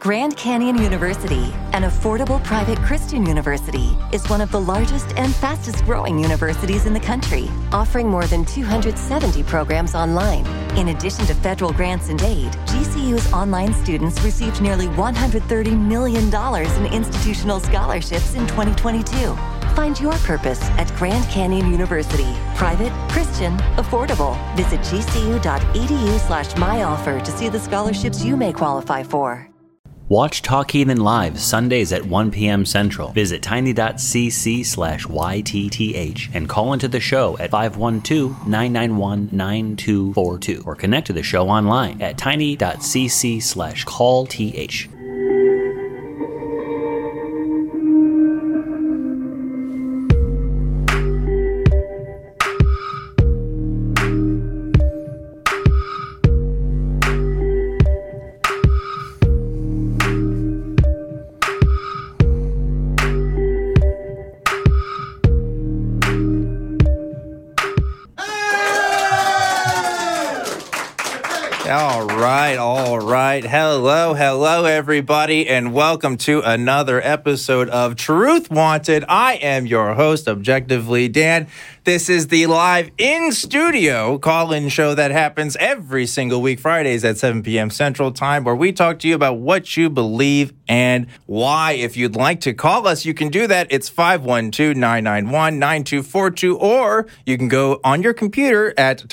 Grand Canyon University, an affordable private Christian university, is one of the largest and fastest growing universities in the country, offering more than 270 programs online. In addition to federal grants and aid, GCU's online students received nearly $130 million in institutional scholarships in 2022. Find your purpose at Grand Canyon University. Private, Christian, affordable. Visit gcu.edu/myoffer to see the scholarships you may qualify for. Watch Talk Heathen live Sundays at 1 p.m. Central. Visit tiny.cc/YTTH and call into the show at 512-991-9242 or connect to the show online at tiny.cc/callth. All right. Hello, everybody, and welcome to another episode of Truth Wanted. I am your host, Objectively Dan. This is the live in-studio call-in show that happens every single week, Fridays at 7 p.m. Central Time, where we talk to you about what you believe and why. If you'd like to call us, you can do that. It's 512-991-9242, or you can go on your computer at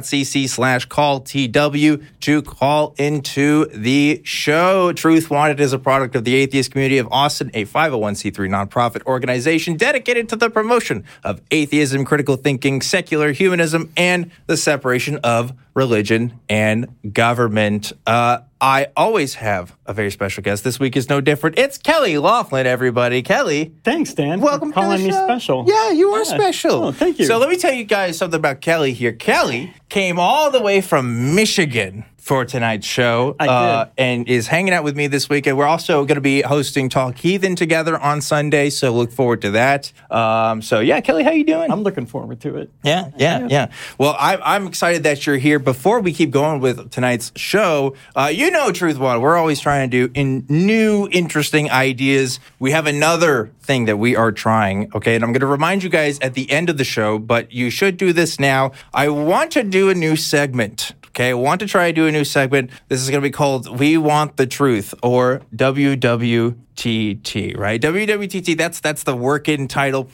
tiny.cc/calltw to call into the show. Truth Wanted is a product of the Atheist Community of Austin, a 501c3 nonprofit organization dedicated to the promotion of atheism, critical thinking, secular humanism, and the separation of religion and government. I always have a very special guest. This week is no different. It's Kelly Laughlin, everybody. Kelly. Thanks, Dan. Welcome for calling to the show. me special. Yeah, you are special. Oh, thank you. So let me tell you guys something about Kelly here. Kelly came all the way from Michigan for tonight's show. I did. And is hanging out with me this weekend. We're also going to be hosting Talk Heathen together on Sunday, so look forward to that. Kelly, how you doing? I'm looking forward to it. Yeah. Well, I'm excited that you're here. Before we keep going with tonight's show, Truth Wanted, we're always trying to do new, interesting ideas. We have another thing that we are trying, okay? And I'm going to remind you guys at the end of the show, but you should do this now. I want to do a new segment. Okay, I want to try to do a new segment. This is going to be called We Want the Truth, or WWTT, right? WWTT, that's the work in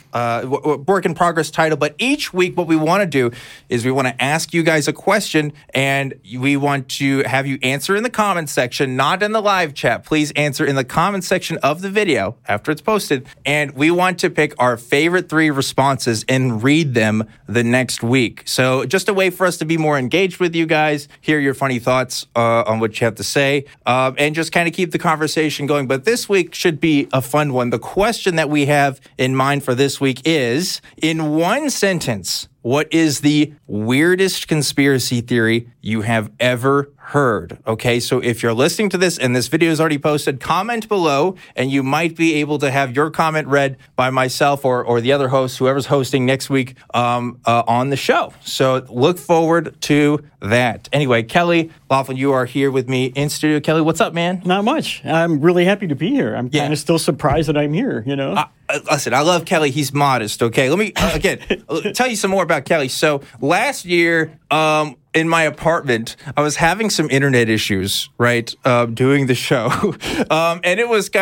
progress title. But each week, what we want to do is we want to ask you guys a question, and we want to have you answer in the comment section, not in the live chat. Please answer in the comment section of the video after it's posted. And we want to pick our favorite 3 responses and read them the next week. So just a way for us to be more engaged with you guys, hear your funny thoughts on what you have to say, and just kind of keep the conversation going. But this week should be a fun one. The question that we have in mind for this week is, in one sentence, what is the weirdest conspiracy theory you have ever heard? Okay, so if you're listening to this and this video is already posted, comment below, and you might be able to have your comment read by myself or the other host, whoever's hosting next week on the show. So look forward to that. Anyway, Kelly Laughlin, you are here with me in studio. Kelly, what's up, man? Not much. I'm really happy to be here. I'm kind of still surprised that I'm here, Listen, I love Kelly. He's modest, okay? Let me, again, tell you some more about Kelly. So last year, in my apartment, I was having some internet issues, right, doing the show. And it was,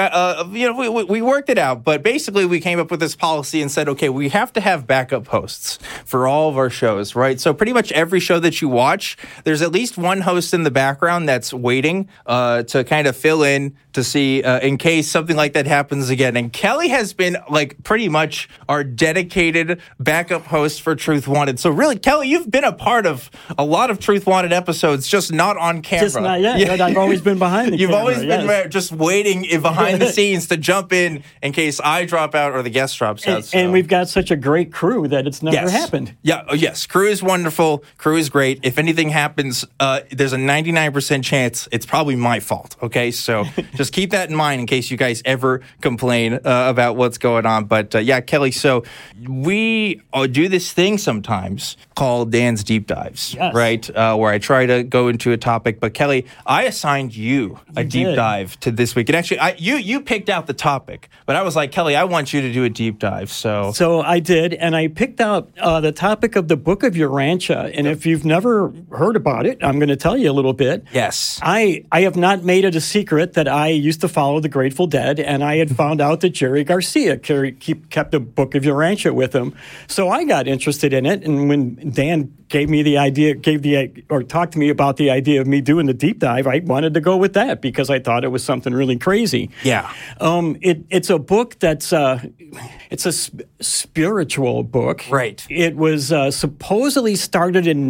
we worked it out. But basically, we came up with this policy and said, okay, we have to have backup hosts for all of our shows, right? So pretty much every show that you watch, there's at least one host in the background that's waiting to kind of fill in to see in case something like that happens again. And Kelly has been like pretty much our dedicated backup host for Truth Wanted. So really, Kelly, you've been a part of a lot of Truth Wanted episodes, just not on camera. Just not yet. Yeah. I've always been behind the You've camera. always been just waiting behind the scenes to jump in case I drop out or the guest drops out. And we've got such a great crew that it's never happened. Yeah. Oh, yes. Crew is wonderful. Crew is great. If anything happens, there's a 99% chance it's probably my fault. Okay. So just keep that in mind in case you guys ever complain about what's going on. But Kelly, so we do this thing sometimes called Dan's Deep Dives, right? night where I try to go into a topic. But Kelly, I assigned you a deep dive to this week. And actually, you picked out the topic, but I was like, Kelly, I want you to do a deep dive. So I did, and I picked out the topic of the Book of Urantia. And if you've never heard about it, I'm going to tell you a little bit. Yes. I have not made it a secret that I used to follow the Grateful Dead, and I had found out that Jerry Garcia kept the Book of Urantia with him. So I got interested in it, and when Dan gave me the idea, talked to me about the idea of me doing the deep dive, I wanted to go with that because I thought it was something really crazy. Yeah. It's a book that's it's a spiritual book. Right. It was supposedly started in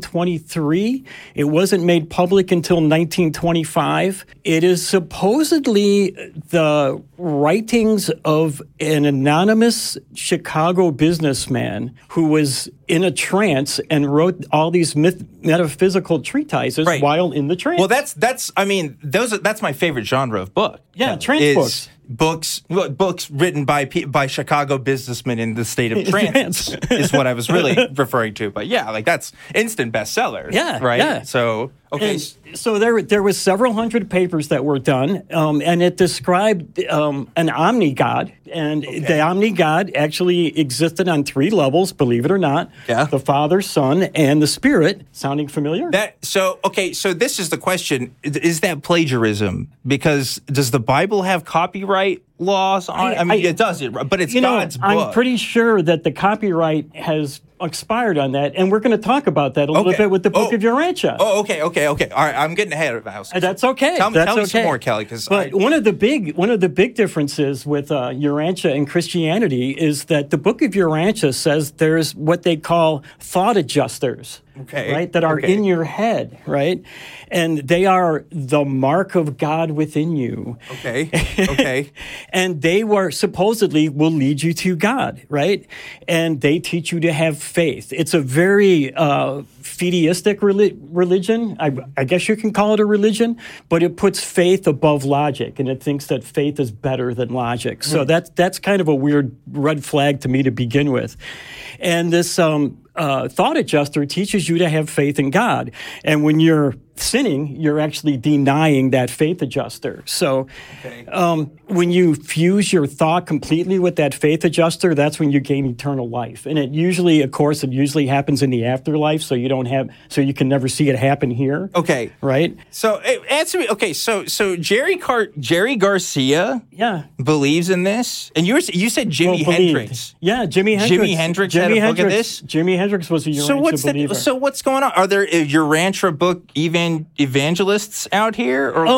1923. It wasn't made public until 1925. It is supposedly the writings of an anonymous Chicago businessman who was in a trance and wrote all these metaphysical treatises while in the trance. Well, that's my favorite genre of book. Yeah, trance books. Books written by Chicago businessmen in the state of trance is what I was really referring to. But yeah, like that's instant bestseller. Yeah, right. Yeah. So okay. So there was several hundred papers that were done, and it described an omni-god, and the omni-god actually existed on three levels, believe it or not. Yeah. The Father, Son, and the Spirit. Sounding familiar? So this is the question: is that plagiarism? Because does the Bible have copyright laws on it? I mean, it does, but it's God's book. I'm pretty sure that the copyright has expired on that, and we're going to talk about that a little bit with the Book of Urantia. Oh, okay. All right, I'm getting ahead of the house. That's okay. Tell me some more, Kelly. But one of the big differences with Urantia and Christianity is that the Book of Urantia says there's what they call thought adjusters. Okay. Right, that are in your head, right? And they are the mark of God within you. Okay. And they supposedly will lead you to God, right? And they teach you to have faith. It's a very fideistic religion. I guess you can call it a religion, but it puts faith above logic, and it thinks that faith is better than logic. So that's kind of a weird red flag to me to begin with. And this thought adjuster teaches you to have faith in God. And when you're sinning, you're actually denying that faith adjuster. So when you fuse your thought completely with that faith adjuster, that's when you gain eternal life. And it usually happens in the afterlife, so you can never see it happen here. Okay. Right? So answer me. Okay, so Jerry Garcia believes in this? And you said Jimi Hendrix. Yeah, Jimi Hendrix. Jimi Hendrix had a book of this? Jimi Hendrix was a Urantia believer. So what's going on? Are there Urantia book evangelists out here, or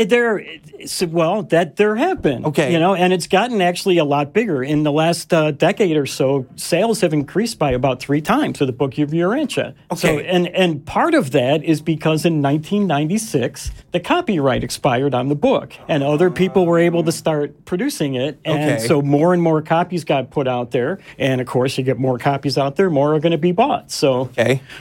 there have been. Okay, and it's gotten actually a lot bigger in the last decade or so. Sales have increased by about 3 times for the Book of Urantia. Okay, so, and part of that is because in 1996 the copyright expired on the book, and other people were able to start producing it, and so more and more copies got put out there, and of course you get more copies out there, more are going to be bought. So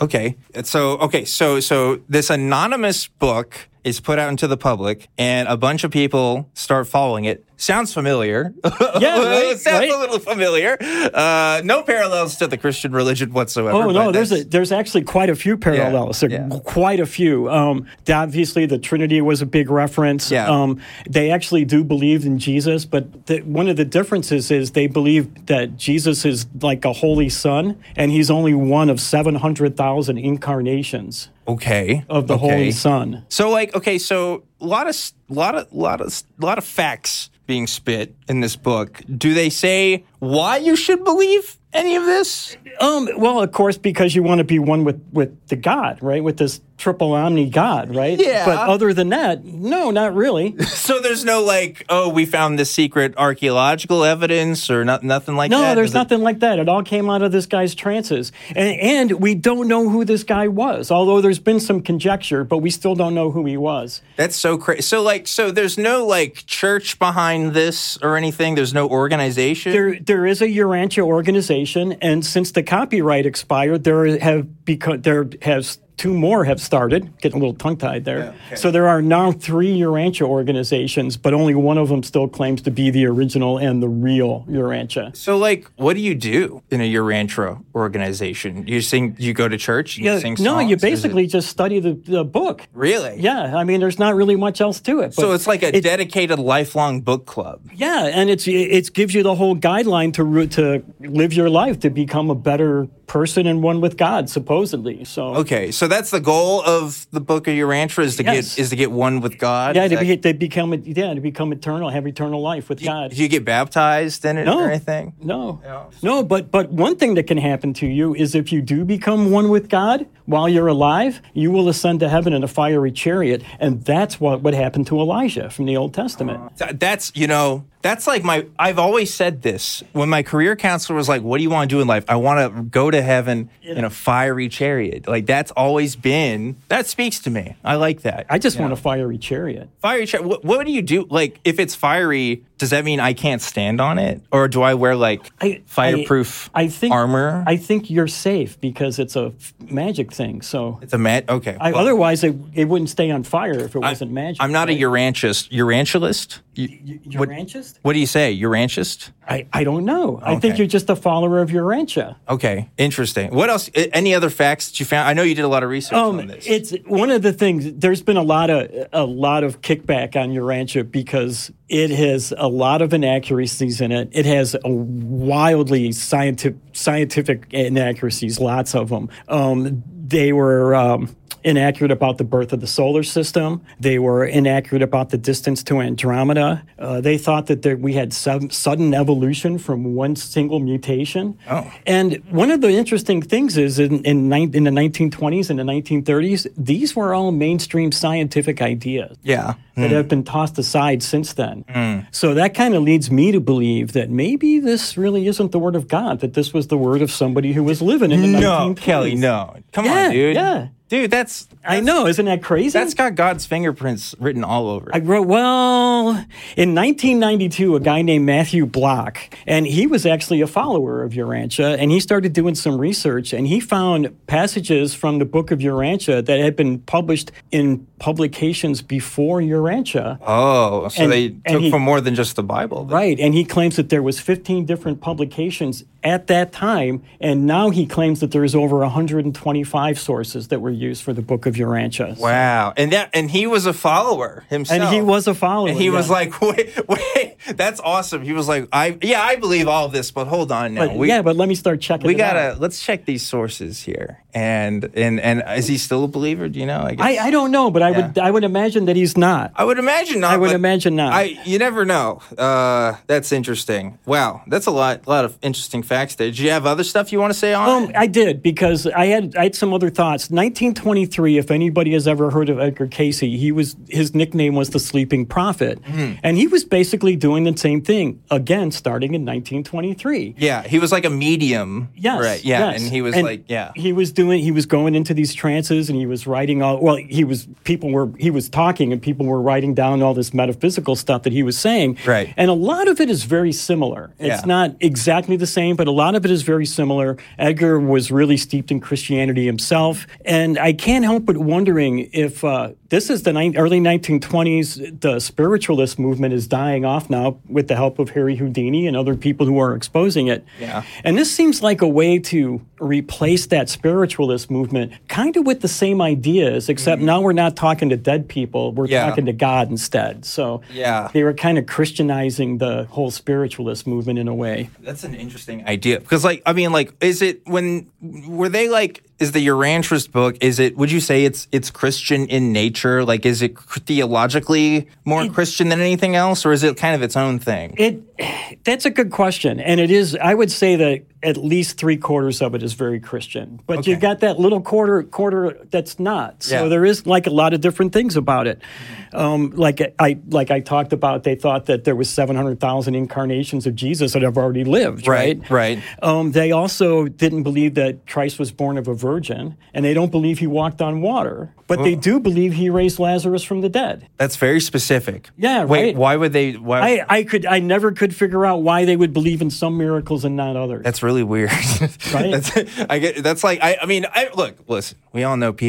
so this anonymous book is put out into the public, and a bunch of people start following it. Sounds familiar. Yeah, right, Sounds a little familiar. No parallels to the Christian religion whatsoever. Oh no, there's actually quite a few parallels. Quite a few. Obviously, the Trinity was a big reference. Yeah. They actually do believe in Jesus, but one of the differences is they believe that Jesus is like a holy son, and he's only one of 700,000 incarnations. Of the Holy Son. So so a lot of facts being spit in this book. Do they say why you should believe any of this? Well, of course, because you want to be one with the God, right? With this triple omni God, right? Yeah. But other than that, no, not really. So there's no we found this secret archaeological evidence or nothing like that? No, there's nothing like that. It all came out of this guy's trances. And we don't know who this guy was, although there's been some conjecture, but we still don't know who he was. That's so crazy. So there's no church behind this or anything? There's no organization? There is a Urantia organization, and since the copyright expired, there has 2 more have started. Getting a little tongue-tied there. Yeah, okay. So there are now 3 Urantia organizations, but only one of them still claims to be the original and the real Urantia. So, like, what do you do in a Urantia organization? You go to church? You sing songs? No, you Or is it- basically just study the book. Really? Yeah, I mean, there's not really much else to it. So but it's like a dedicated lifelong book club. yeah, and it gives you the whole guideline to live your life, to become a better person and one with God, supposedly. So Okay, so that's the goal of the Book of Urantia Yes. is to get one with God. yeah, Is that- to become eternal, have eternal life with God. Do you get baptized in it No. or anything? No, but one thing that can happen to you is if you do become one with God while you're alive, you will ascend to heaven in a fiery chariot, and that's what happened to Elijah from the Old Testament. That's like I've always said this. When my career counselor was like, what do you want to do in life? I want to go to heaven in a fiery chariot. Like, that speaks to me. I like that. I just want a fiery chariot. Fiery chariot. What do you do? Like, if it's fiery, does that mean I can't stand on it? Or do I wear, like, fireproof armor? I think you're safe because it's a magic thing. So It's a okay. otherwise, it wouldn't stay on fire if it wasn't magic. I'm not a Urantialist. Urantialist? Urantialist? What do you say? Urantialist? I don't know. I think Okay. you're just a follower of Urantia. Okay, interesting. What else? Any other facts that you found? I know you did a lot of research on this. It's one of the things. There's been a lot of kickback on Urantia because it has a lot of inaccuracies in it. It has a wildly scientific inaccuracies, lots of them. They were inaccurate about the birth of the solar system. They were inaccurate about the distance to Andromeda. They thought that we had sudden evolution from one single mutation. Oh. And one of the interesting things is in the 1920s and the 1930s, these were all mainstream scientific ideas Yeah. that have been tossed aside since then. So that kind of leads me to believe that maybe this really isn't the word of God, that this was the word of somebody who was living in the 1920s. Kelly, no. Come Yeah, on, dude. yeah. Dude, that's I know, isn't that crazy? That's got God's fingerprints written all over I it. wrote, in 1992, a guy named Matthew Block, and he was actually a follower of Urantia, and he started doing some research, and he found passages from the book of Urantia that had been published in publications before Urantia. Oh, so And- they and took he- from more than just the Bible. then. Right, and he claims that there was 15 different publications at that time, and now he claims that there's over 125 sources that were used for the book of Urantia. Wow. And he was a follower himself. And he was a follower. And he was yeah. like, wait, that's awesome. He was like, I believe all of this, but hold on now. But let me start checking it out. Let's check these sources here. And is he still a believer? Do you know? I don't know, but I would imagine that he's not. I would imagine not. I would but imagine not. You never know. That's interesting. Wow, that's a lot of interesting facts there. Did you have other stuff you want to say on it? I did because I had some other thoughts. 1923. If anybody has ever heard of Edgar Casey, his nickname was the Sleeping Prophet, and he was basically doing the same thing again, starting in 1923. Yeah, he was like a medium. Yes. Right. Yeah. yes. And he was He was going into these trances and he was writing he was talking and people were writing down all this metaphysical stuff that he was saying. Right. And a lot of it is very similar. It's not exactly the same, but a lot of it is very similar. Edgar was really steeped in Christianity himself. And I can't help but wondering if this is the early 1920s, the spiritualist movement is dying off now with the help of Harry Houdini and other people who are exposing it. Yeah. And this seems like a way to replace that spiritualist movement kind of with the same ideas, except now we're not talking to dead people, we're talking to God instead. So they were kind of Christianizing the whole spiritualist movement in a way. That's an interesting idea because, is the Urantialist book? Would you say it's Christian in nature? Like, is it theologically more Christian than anything else, or is it kind of its own thing? That's a good question, and it is. I would say that at least 3/4 of it is very Christian, but you got that little quarter that's not. So there is like a lot of different things about it. Like I talked about, they thought that there was 700,000 incarnations of Jesus that have already lived. Right. They also didn't believe that Christ was born of a virgin, and they don't believe he walked on water. But they do believe he raised Lazarus from the dead. That's very specific. Yeah, right. Wait, why would they? Why? I never could figure out why they would believe in some miracles and not others. That's really weird. Right? Listen, we all know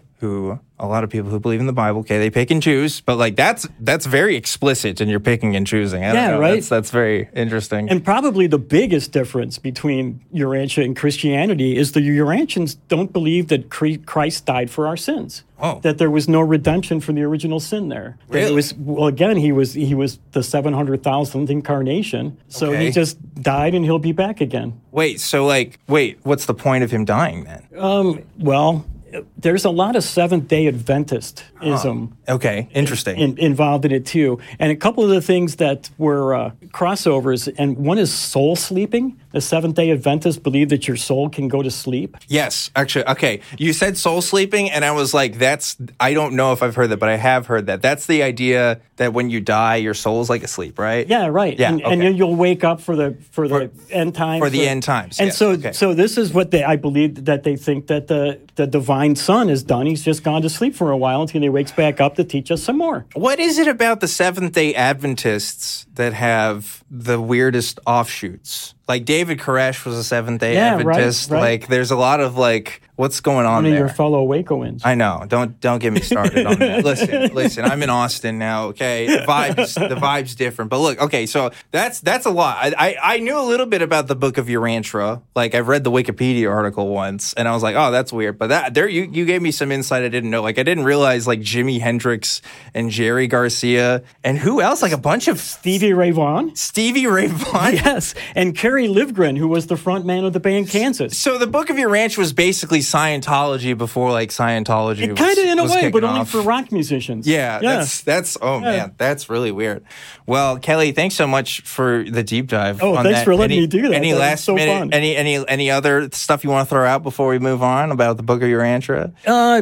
a lot of people who believe in the Bible, okay, they pick and choose, but like that's very explicit and you're picking and choosing. I don't know, right. That's very interesting. And probably the biggest difference between Urantia and Christianity is the Urantians don't believe that Christ died for our sins. Oh. That there was no redemption for the original sin there. Really? It was, well, again, he was the 700,000th incarnation, so Okay. he just died and he'll be back again. What's the point of him dying then? Well, there's a lot of Seventh-day Adventistism Okay, interesting. involved in it too. And a couple of the things that were crossovers, and one is soul sleeping. The Seventh-day Adventists believe that your soul can go to sleep. Yes, actually, okay. You said soul sleeping, and I was like, I don't know if I've heard that, but I have heard that. That's the idea that when you die, your soul's like asleep, right? Yeah, right. Yeah, and okay. you'll wake up for the end times. For the end times, And yes, so, okay. so this is what I believe that they think that the divine Son is done. He's just gone to sleep for a while until he wakes back up to teach us some more. What is it about the Seventh-day Adventists that have the weirdest offshoots? Like David Koresh was a Seventh-day Adventist. right. Like there's a lot of like, what's going on One of there? your fellow Wacoans. I know. Don't get me started on that. Listen. I'm in Austin now. Okay, the vibe's different. But look, okay, so that's a lot. I knew a little bit about the Book of Urantia. Like I've read the Wikipedia article once, and I was like, oh, that's weird. But you gave me some insight I didn't know. Like I didn't realize like Jimi Hendrix and Jerry Garcia and who else? Like a bunch of Stevie Ray Vaughan. Stevie Ray Vaughan. Yes, and Kerry Livgren, who was the front man of the band Kansas. So the Book of Urantia was basically Scientology before like Scientology Kind of in a was way, kicking but only off. for rock musicians. Yeah, that's man, that's really weird. Well, Kelly, thanks so much for the deep dive. Oh, on thanks that. for letting me do that. Any That was last so minute? fun. Any other stuff you want to throw out before we move on about the Book of Urantia?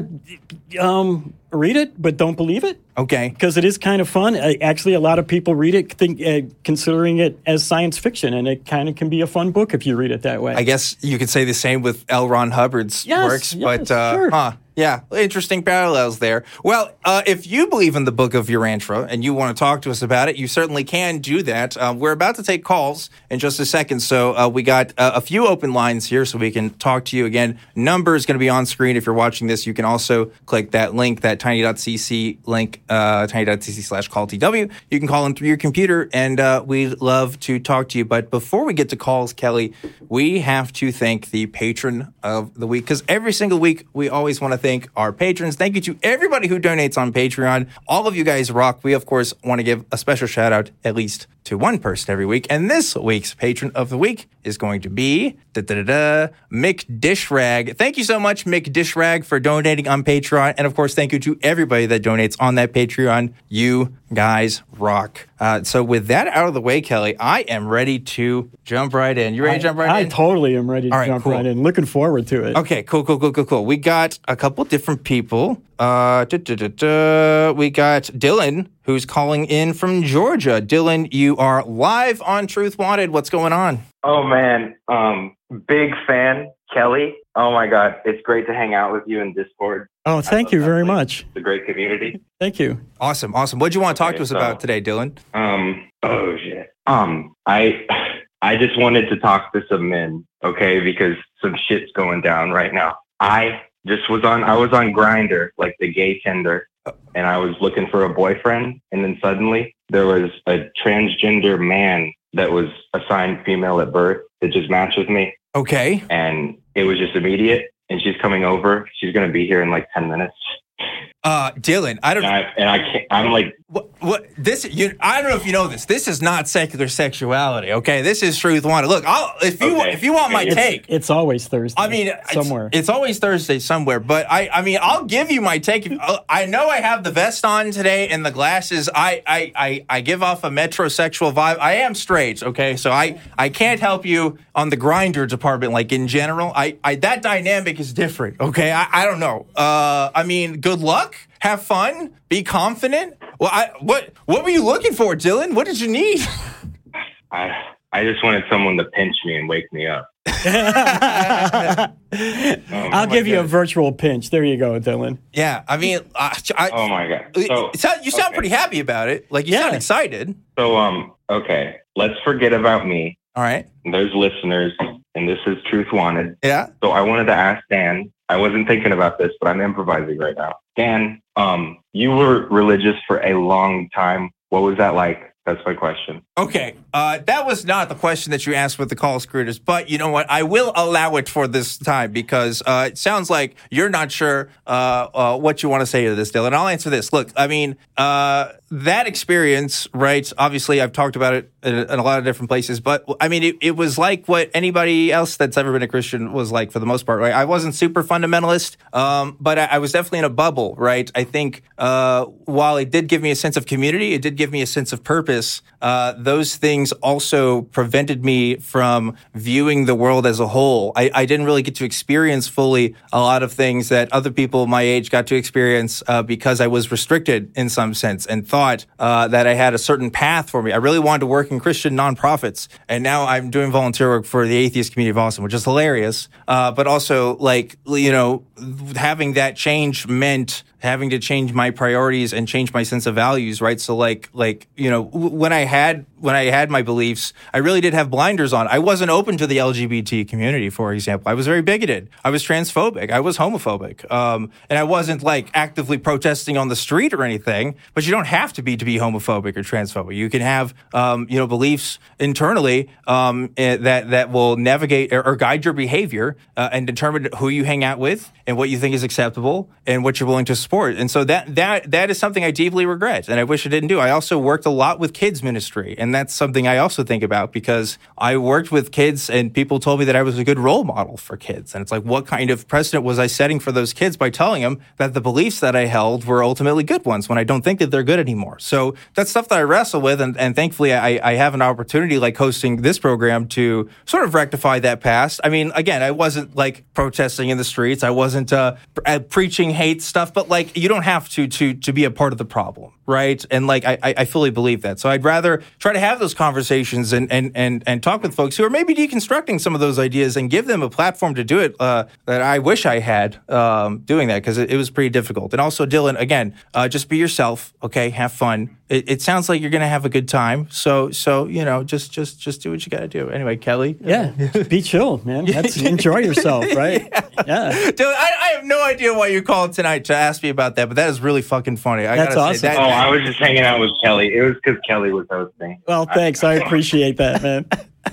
Read it, but don't believe it. Okay. Because it is kind of fun. Actually, a lot of people read it considering it as science fiction, and it kind of can be a fun book if you read it that way. I guess you could say the same with L. Ron Hubbard's works, but sure. Yeah, interesting parallels there. Well, if you believe in the Book of Urantia and you want to talk to us about it, you certainly can do that. We're about to take calls in just a second, so we got a few open lines here so we can talk to you again. Number is going to be on screen if you're watching this. You can also click that link, that tiny.cc link, tiny.cc/calltw. You can call in through your computer, and we'd love to talk to you. But before we get to calls, Kelly, we have to thank the patron of the week, because every single week we always want to thank our patrons. Thank you to everybody who donates on Patreon. All of you guys rock. We, of course, want to give a special shout out at least to one person every week. And this week's patron of the week is going to be Mick Dishrag. Thank you so much, Mick Dishrag, for donating on Patreon. And of course, thank you to everybody that donates on that Patreon. You guys rock. So with that out of the way, Kelly, I am ready to jump right in. You ready to jump right in? I totally am ready to jump right in. Looking forward to it. Okay, cool. We got a couple different people. We got Dylan, who's calling in from Georgia. Dylan, you are live on Truth Wanted. What's going on? Oh, man. Big fan, Kelly. Oh, my God. It's great to hang out with you in Discord. Oh, thank you very much. It's a great community. Thank you. Awesome. What'd you want to talk to us about today, Dylan? Oh, shit. I just wanted to talk to some men, okay, because some shit's going down right now. I was on Grindr, like the gay Tinder, and I was looking for a boyfriend, and then suddenly there was a transgender man that was assigned female at birth that just matched with me. Okay. And it was just immediate, and she's coming over. She's going to be here in like 10 minutes. Dylan, I don't. And I can't. I'm like, what this? I don't know if you know this. This is not secular sexuality. Okay, this is Truth Wanted. Look, if you want my take, it's always Thursday. I mean, somewhere it's always Thursday somewhere. But I mean, I'll give you my take. I know I have the vest on today and the glasses. I give off a metrosexual vibe. I am straight. Okay, so I can't help you on the Grindr department. Like in general, I that dynamic is different. Okay, I don't know. I mean, good luck. Have fun. Be confident. Well, what were you looking for, Dylan? What did you need? I just wanted someone to pinch me and wake me up. I'll give you a virtual pinch. There you go, Dylan. Yeah, I mean, oh my God. So, you sound pretty happy about it. Like you sound excited. So, okay, let's forget about me All right. There's listeners, and this is Truth Wanted. Yeah. So I wanted to ask Dan. I wasn't thinking about this, but I'm improvising right now. Dan, you were religious for a long time. What was that like? That's my question. Okay. That was not the question that you asked with the call screeners, but you know what? I will allow it for this time because it sounds like you're not sure what you want to say to this, Dylan. I'll answer this. Look, I mean, that experience, right? Obviously, I've talked about it in a lot of different places, but I mean, it was like what anybody else that's ever been a Christian was like for the most part, right? I wasn't super fundamentalist, but I was definitely in a bubble, right? I think while it did give me a sense of community, it did give me a sense of purpose. Those things also prevented me from viewing the world as a whole. I didn't really get to experience fully a lot of things that other people my age got to experience because I was restricted in some sense and thought that I had a certain path for me. I really wanted to work in Christian nonprofits, and now I'm doing volunteer work for the atheist community of Austin, which is hilarious. But also, like, you know, having that change meant having to change my priorities and change my sense of values, right? So like, you know, when I had my beliefs, I really did have blinders on. I wasn't open to the LGBT community, for example. I was very bigoted. I was transphobic. I was homophobic. And I wasn't like actively protesting on the street or anything, but you don't have to be homophobic or transphobic. You can have, you know, beliefs internally, that will navigate or guide your behavior, and determine who you hang out with and what you think is acceptable and what you're willing to support. And so that is something I deeply regret and I wish I didn't do. I also worked a lot with kids ministry, and that's something I also think about because I worked with kids and people told me that I was a good role model for kids. And it's like, what kind of precedent was I setting for those kids by telling them that the beliefs that I held were ultimately good ones when I don't think that they're good anymore? So that's stuff that I wrestle with. And thankfully I have an opportunity like hosting this program to sort of rectify that past. I mean, again, I wasn't like protesting in the streets. I wasn't preaching hate stuff, but like, you don't have to be a part of the problem, right? And like, I fully believe that. So I'd rather try to have those conversations and talk with folks who are maybe deconstructing some of those ideas and give them a platform to do it, that I wish I had, doing that, because it was pretty difficult. And also, Dylan, again, just be yourself, okay? Have fun. It sounds like you're going to have a good time. So, you know, just do what you got to do. Anyway, Kelly. Yeah. Be chill, man. Enjoy yourself, right? Yeah. Dude, I have no idea why you called tonight to ask me about that, but that is really fucking funny. That's awesome. I was just hanging out with Kelly. It was because Kelly was hosting. Well, thanks. I appreciate that, man.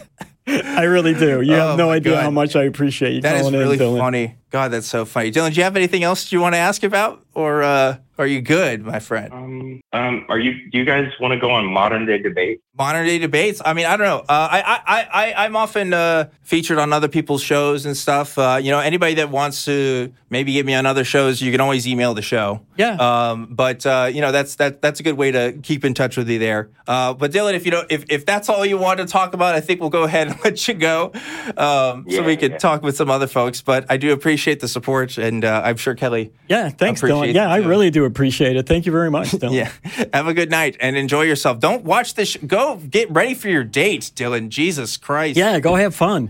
I really do. You have no idea how much I apprate you calling in, Dylan. That is really funny. God, that's so funny. Dylan, do you have anything else you want to ask about? Or are you good, my friend? Do you guys want to go on Modern Day Debate? Modern Day Debates? I mean, I don't know. I'm often featured on other people's shows and stuff. You know, anybody that wants to maybe get me on other shows, you can always email the show. Yeah. But you know, that's a good way to keep in touch with you there. But Dylan, if that's all you want to talk about, I think we'll go ahead and let you go, so we can talk with some other folks. But I do appreciate the support, and I'm sure Kelly. Yeah, thanks, Dylan. Yeah, I really do appreciate it. Thank you very much, Dylan. Yeah, have a good night and enjoy yourself. Don't watch this. Go get ready for your date, Dylan. Jesus Christ. Yeah, go have fun.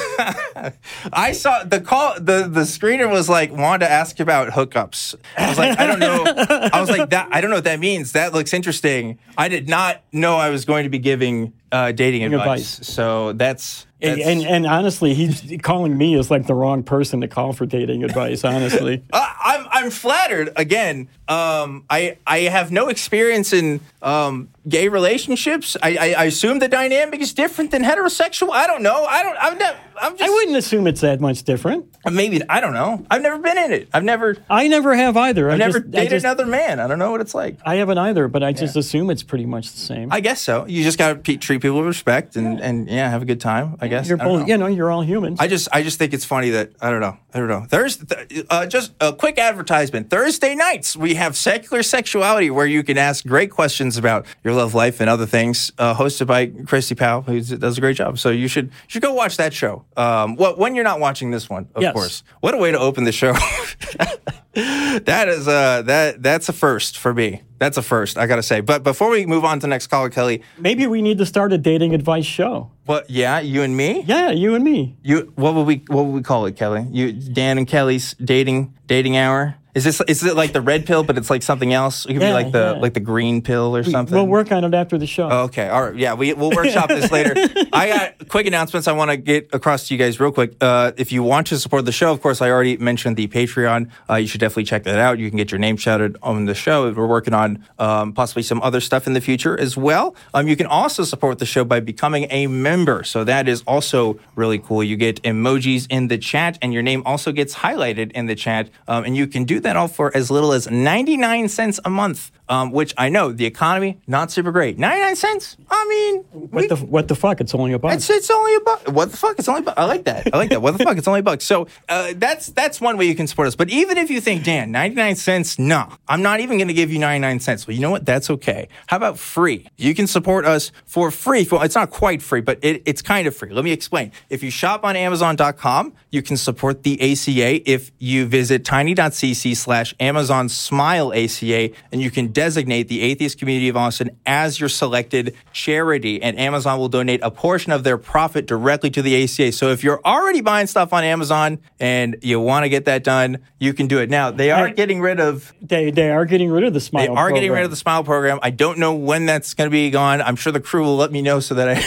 I saw the call. The screener was like, wanted to ask about hookups. I was like, I don't know. I was like, I don't know what that means. That looks interesting. I did not know I was going to be giving dating advice. So that's. And honestly, he's calling me as like the wrong person to call for dating advice. Honestly, I'm flattered. Again, I have no experience in gay relationships. I assume the dynamic is different than heterosexual. I don't know. I wouldn't assume it's that much different. Maybe, I don't know. I've never been in it. I never have either. I've never dated another man. I don't know what it's like. I haven't either, but I just assume it's pretty much the same. I guess so. You just got to treat people with respect and have a good time. I guess you're both. You're all humans. I just think it's funny that I don't know. Just a quick advertisement. Thursday nights we have Secular Sexuality, where you can ask great questions about your love life and other things. Hosted by Christy Powell, who does a great job. So you should go watch that show. When you're not watching this one, of course. What a way to open the show. That is that's a first for me. That's a first, I gotta say. But before we move on to the next caller, Kelly, maybe we need to start a dating advice show. What? Yeah, you and me. Yeah, you and me. What would we call it, Kelly? Dan and Kelly's dating hour. Is it like the red pill, but it's like something else? It could be like the green pill or something. We'll work on it after the show. Oh, okay. All right. Yeah, we'll workshop this later. I got quick announcements I want to get across to you guys real quick. If you want to support the show, of course, I already mentioned the Patreon. You should definitely check that out. You can get your name shouted on the show. We're working on possibly some other stuff in the future as well. You can also support the show by becoming a member. So that is also really cool. You get emojis in the chat, and your name also gets highlighted in the chat. And you can do that all for as little as 99 cents a month, which I know the economy, not super great. 99 cents? I mean, what the fuck? It's only a buck. It's only a buck. What the fuck? It's only a buck. I like that. What the fuck? It's only a buck. So that's one way you can support us. But even if you think, Dan, 99 cents, no, I'm not even going to give you 99 cents. Well, you know what? That's okay. How about free? You can support us for free. Well, it's not quite free, but it's kind of free. Let me explain. If you shop on Amazon.com, you can support the ACA if you visit tiny.cc/Amazon Smile ACA, and you can designate the Atheist Community of Austin as your selected charity, and Amazon will donate a portion of their profit directly to the ACA. So if you're already buying stuff on Amazon and you want to get that done, you can do it. Now, they are getting rid of... They are getting rid of the Smile program. They are getting rid of the Smile program. I don't know when that's going to be gone. I'm sure the crew will let me know so that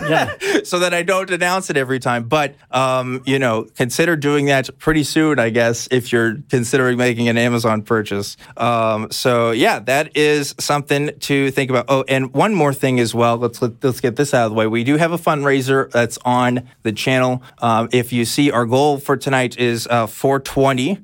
I don't announce it every time. But, consider doing that pretty soon, I guess, if you're considering making an Amazon purchase. That is something to think about. Oh, and one more thing as well. Let's get this out of the way. We do have a fundraiser that's on the channel. If you see, our goal for tonight is $420.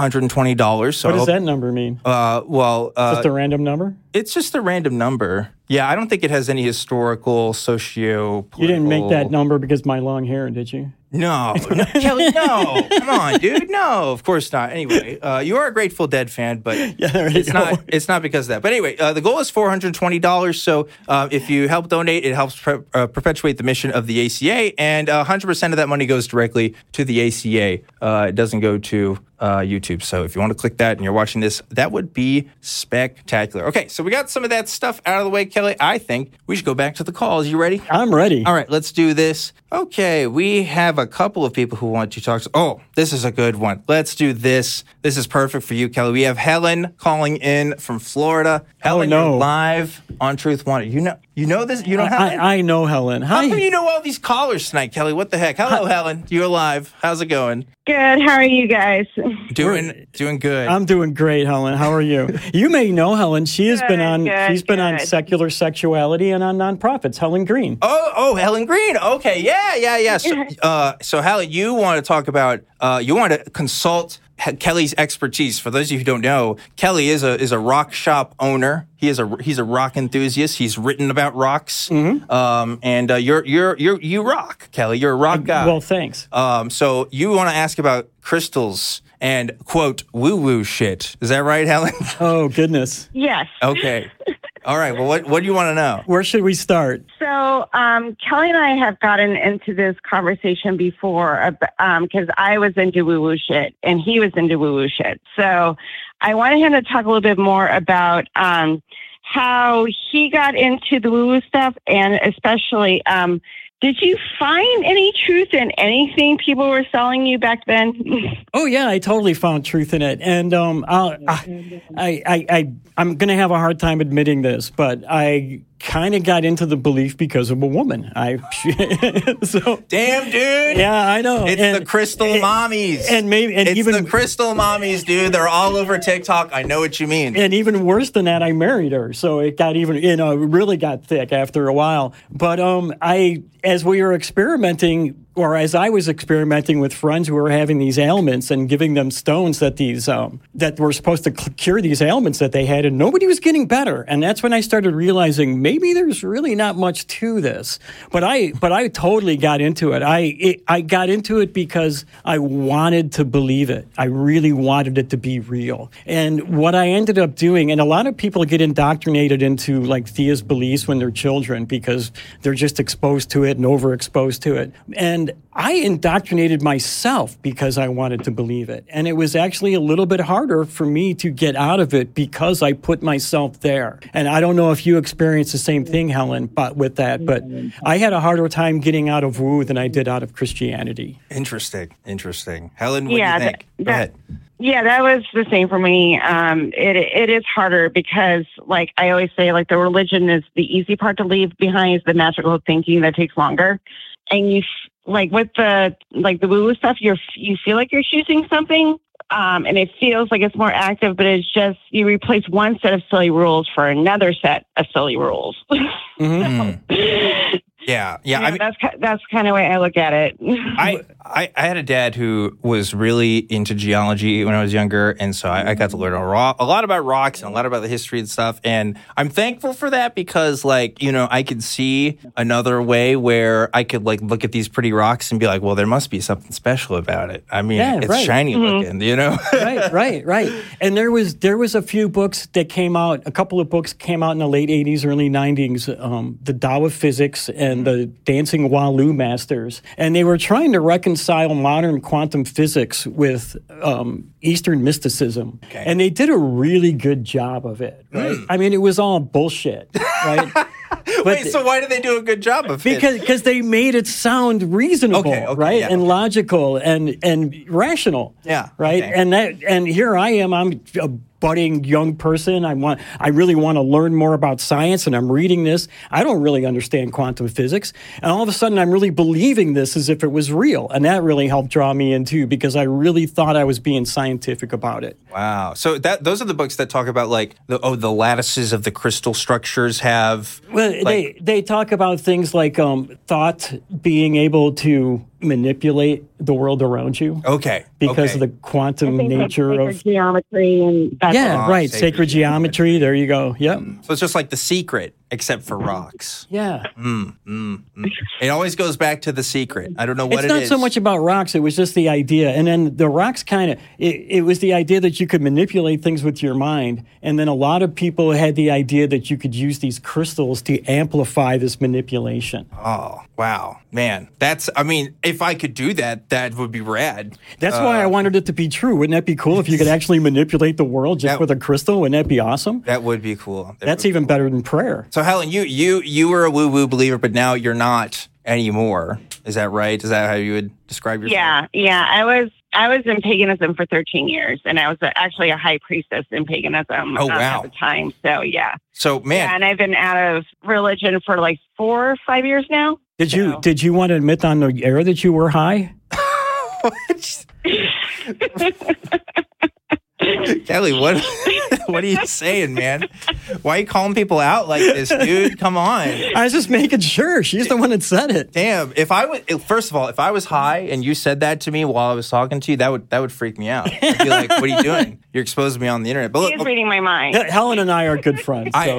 So what does that number mean? Just a random number? It's just a random number. Yeah, I don't think it has any historical, socio-political... You didn't make that number because of my long hair, did you? No, Kelly, no. Come on, dude. No, of course not. Anyway, you are a Grateful Dead fan, but it's not because of that. But anyway, the goal is $420. So if you help donate, it helps perpetuate the mission of the ACA, and 100% of that money goes directly to the ACA. It doesn't go to YouTube. So if you want to click that and you're watching this, that would be spectacular. Okay, so we got some of that stuff out of the way, Kelly. I think we should go back to the calls. You ready? I'm ready. All right, let's do this. Okay, we have a couple of people who want to talk. Oh, this is a good one. Let's do this. This is perfect for you, Kelly. We have Helen calling in from Florida. Helen, you're live on Truth Wanted. You know this? You know Helen? I know Helen. Hi. How come you know all these callers tonight, Kelly? What the heck? Hello, Helen. You're live. How's it going? Good. How are you guys? Doing good. I'm doing great, Helen. How are you? You may know Helen. She has been on. She's been on Secular Sexuality and on Nonprofits. Helen Green. Oh, Helen Green. Okay, yeah. So Helen, you want to talk about? You want to consult Kelly's expertise. For those of you who don't know, Kelly is a rock shop owner. He's a rock enthusiast. He's written about rocks. Mm-hmm. And you rock, Kelly. You're a rock guy. Well, thanks. So you want to ask about crystals and quote woo-woo shit. Is that right, Helen? Oh goodness. Yes. Okay. All right. Well, what do you want to know? Where should we start? So, Kelly and I have gotten into this conversation before because I was into woo-woo shit and he was into woo-woo shit. So I wanted him to talk a little bit more about how he got into the woo-woo stuff, and especially, did you find any truth in anything people were selling you back then? Oh yeah, I totally found truth in it, and I'm going to have a hard time admitting this, but I kind of got into the belief because of a woman. So damn, dude. Yeah, I know. It's the crystal mommies, it's the crystal mommies, dude. They're all over TikTok. I know what you mean. And even worse than that, I married her, so it got even, really got thick after a while. But as we were experimenting. Or as I was experimenting with friends who were having these ailments and giving them stones that that were supposed to cure these ailments that they had, and nobody was getting better. And that's when I started realizing maybe there's really not much to this. But I totally got into it. I got into it because I wanted to believe it. I really wanted it to be real. And what I ended up doing, and a lot of people get indoctrinated into like theist beliefs when they're children because they're just exposed to it and overexposed to it. And I indoctrinated myself because I wanted to believe it. And it was actually a little bit harder for me to get out of it because I put myself there. And I don't know if you experienced the same thing, Helen, but I had a harder time getting out of woo than I did out of Christianity. Interesting. Helen, what do you think? Go ahead. Yeah, that was the same for me. It is harder because, like I always say, like the religion is the easy part to leave behind. Is the magical thinking that takes longer. And you like with the woo-woo stuff, you feel like you're choosing something, and it feels like it's more active. But it's just you replace one set of silly rules for another set of silly rules. Mm-hmm. Yeah. I mean, that's kind of the way I look at it. I had a dad who was really into geology when I was younger, and so I got to learn a lot about rocks and a lot about the history and stuff. And I'm thankful for that because, like, you know, I could see another way where I could like look at these pretty rocks and be like, well, there must be something special about it. I mean, it's shiny looking, you know? Right. And there was a few books that came out. A couple of books came out in the late 80s, early 90s. The Tao of Physics and the Dancing Walu Masters, and they were trying to reconcile modern quantum physics with Eastern mysticism, and they did a really good job of it. Right? I mean, it was all bullshit, right? Wait, so why did they do a good job of it? Because they made it sound reasonable, right, and logical and rational, right. And here I am, I'm a budding young person. I really want to learn more about science, and I'm reading this. I don't really understand quantum physics, and all of a sudden I'm really believing this as if it was real, and that really helped draw me in too, because I really thought I was being scientific about it. Wow. So those are the books that talk about like the lattices of the crystal structures have. Well, like, they talk about things like thought being able to manipulate the world around you. Okay. Because of the quantum nature of geometry and sacred geometry. There you go. Yep. So it's just like The Secret, except for rocks. Yeah. It always goes back to The Secret. I don't know what it is. It's not so much about rocks. It was just the idea. And then the rocks it was the idea that you could manipulate things with your mind. And then a lot of people had the idea that you could use these crystals to amplify this manipulation. Oh, wow. Man, if I could do that, that would be rad. That's why I wanted it to be true. Wouldn't that be cool if you could actually manipulate the world just with a crystal? Wouldn't that be awesome? That would be cool. That's even better than prayer. So Helen, you were a woo-woo believer, but now you're not anymore. Is that right? Is that how you would describe yourself? Yeah. I was in paganism for 13 years, and I was actually a high priestess in paganism at the time. So, yeah. So, man. Yeah, and I've been out of religion for like 4 or 5 years now. Did you want to admit on the air that you were high? Kelly, what are you saying, man? Why are you calling people out like this, dude? Come on. I was just making sure. She's the one that said it. Damn. First of all, if I was high and you said that to me while I was talking to you, that would freak me out. I'd be like, what are you doing? You're exposing me on the internet. But He's reading my mind. Helen and I are good friends. So.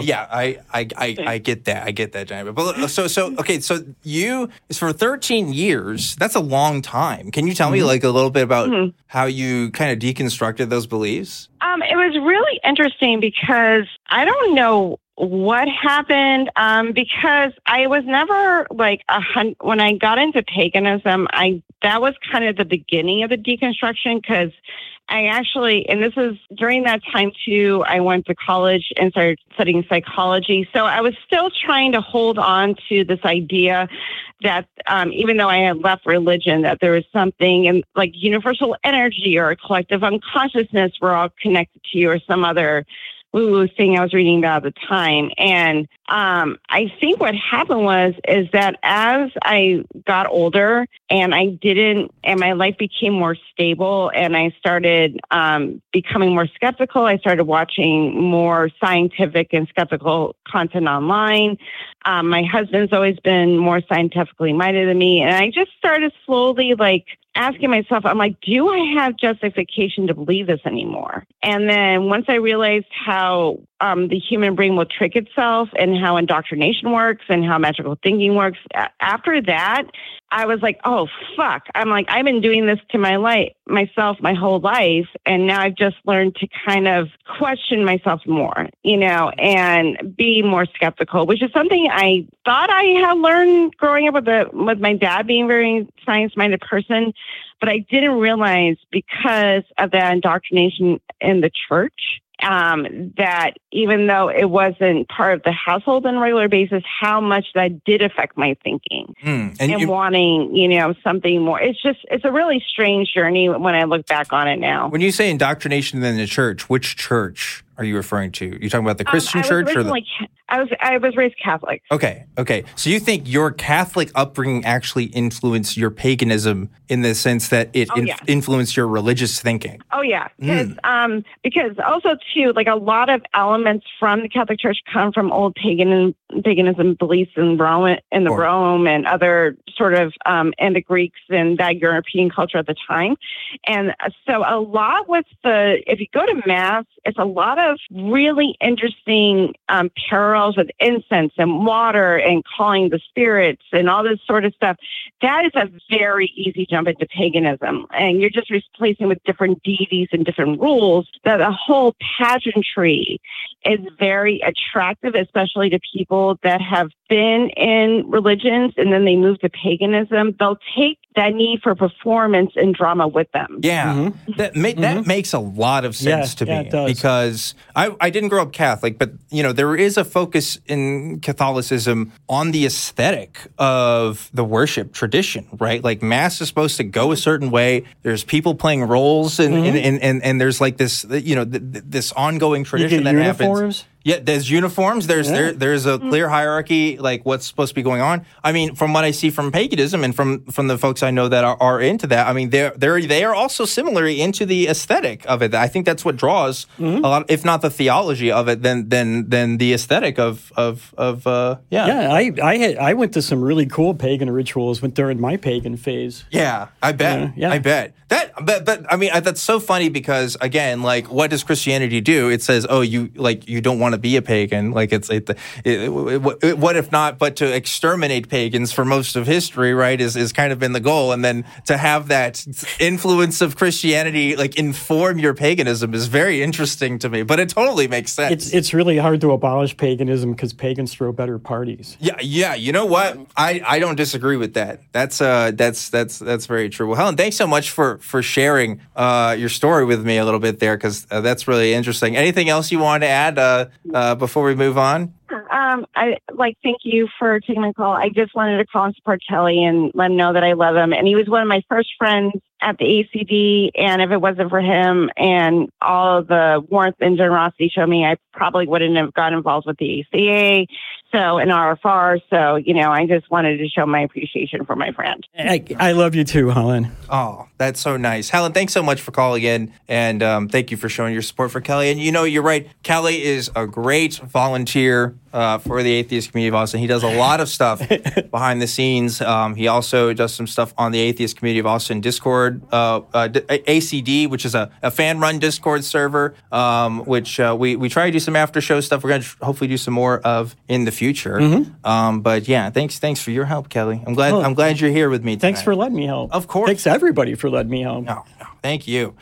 I get that. I get that, Johnny. But so you, for 13 years, that's a long time. Can you tell me like a little bit about how you kind of deconstructed those beliefs? It was really interesting because I don't know what happened, because I was never like when I got into paganism, that was kind of the beginning of the deconstruction, because I actually, and this is during that time too, I went to college and started studying psychology. So I was still trying to hold on to this idea that even though I had left religion, that there was something in like universal energy or a collective unconsciousness, we're all connected to you, or some other woo-woo thing I was reading about at the time. And I think what happened is that as I got older and my life became more stable and I started becoming more skeptical, I started watching more scientific and skeptical content online. My husband's always been more scientifically minded than me. And I just started slowly like asking myself, I'm like, do I have justification to believe this anymore? And then once I realized how the human brain will trick itself and how indoctrination works and how magical thinking works, after that, I was like, oh, fuck. I'm like, I've been doing this to myself my whole life. And now I've just learned to kind of question myself more, and be more skeptical, which is something I thought I had learned growing up with my dad being a very science-minded person. But I didn't realize because of that indoctrination in the church that even though it wasn't part of the household on a regular basis, how much that did affect my thinking and wanting, something more. It's a really strange journey when I look back on it now. When you say indoctrination in the church, which church are you referring to? You talking about the Christian church or the? I was raised Catholic. Okay. So you think your Catholic upbringing actually influenced your paganism in the sense that it influenced your religious thinking? Oh yeah, because also too, like a lot of elements from the Catholic Church come from old paganism beliefs in Rome and other sort of and the Greeks and that European culture at the time, and so a lot with if you go to Mass, it's a lot of really interesting parallels with incense and water and calling the spirits and all this sort of stuff. That is a very easy jump into paganism. And you're just replacing with different deities and different rules. That the whole pageantry is very attractive, especially to people that have been in religions and then they move to paganism. They'll take that need for performance and drama with them. Yeah, that makes a lot of sense to me because I didn't grow up Catholic, but there is a focus in Catholicism on the aesthetic of the worship tradition, right? Like Mass is supposed to go a certain way. There's people playing roles, and there's like this, this ongoing tradition that happens. Yeah, there's uniforms. There's a clear hierarchy, like what's supposed to be going on. I mean, from what I see from paganism and from the folks I know that are into that, I mean, they are also similarly into the aesthetic of it. I think that's what draws a lot, if not the theology of it, then the aesthetic of. I went to some really cool pagan rituals during my pagan phase. Yeah, I bet. I bet. But I mean, that's so funny because again, like, what does Christianity do? It says, oh, you don't want to be a pagan. Like, what if not, but to exterminate pagans for most of history, right? Is kind of been the goal, and then to have that influence of Christianity like inform your paganism is very interesting to me. But it totally makes sense. It's really hard to abolish paganism because pagans throw better parties. Yeah. You know what? I don't disagree with that. That's very true. Well, Helen, thanks so much for sharing your story with me a little bit there, because that's really interesting. Anything else you want to add before we move on? Thank you for taking my call. I just wanted to call and support Kelly and let him know that I love him. And he was one of my first friends at the ACD. And if it wasn't for him and all of the warmth and generosity he showed me, I probably wouldn't have got involved with the ACA. So, and RFR. So, I just wanted to show my appreciation for my friend. I love you too, Helen. Oh, that's so nice. Helen, thanks so much for calling in. And thank you for showing your support for Kelly. And you're right. Kelly is a great volunteer for the Atheist Community of Austin. He does a lot of stuff behind the scenes. He also does some stuff on the Atheist Community of Austin Discord, ACD, which is a fan-run Discord server, which we try to do some after-show stuff. We're going to hopefully do some more of in the future. But yeah, thanks for your help, Kelly. I'm glad you're here with me tonight. Thanks for letting me help. Of course. Thanks everybody for letting me help. No. Thank you.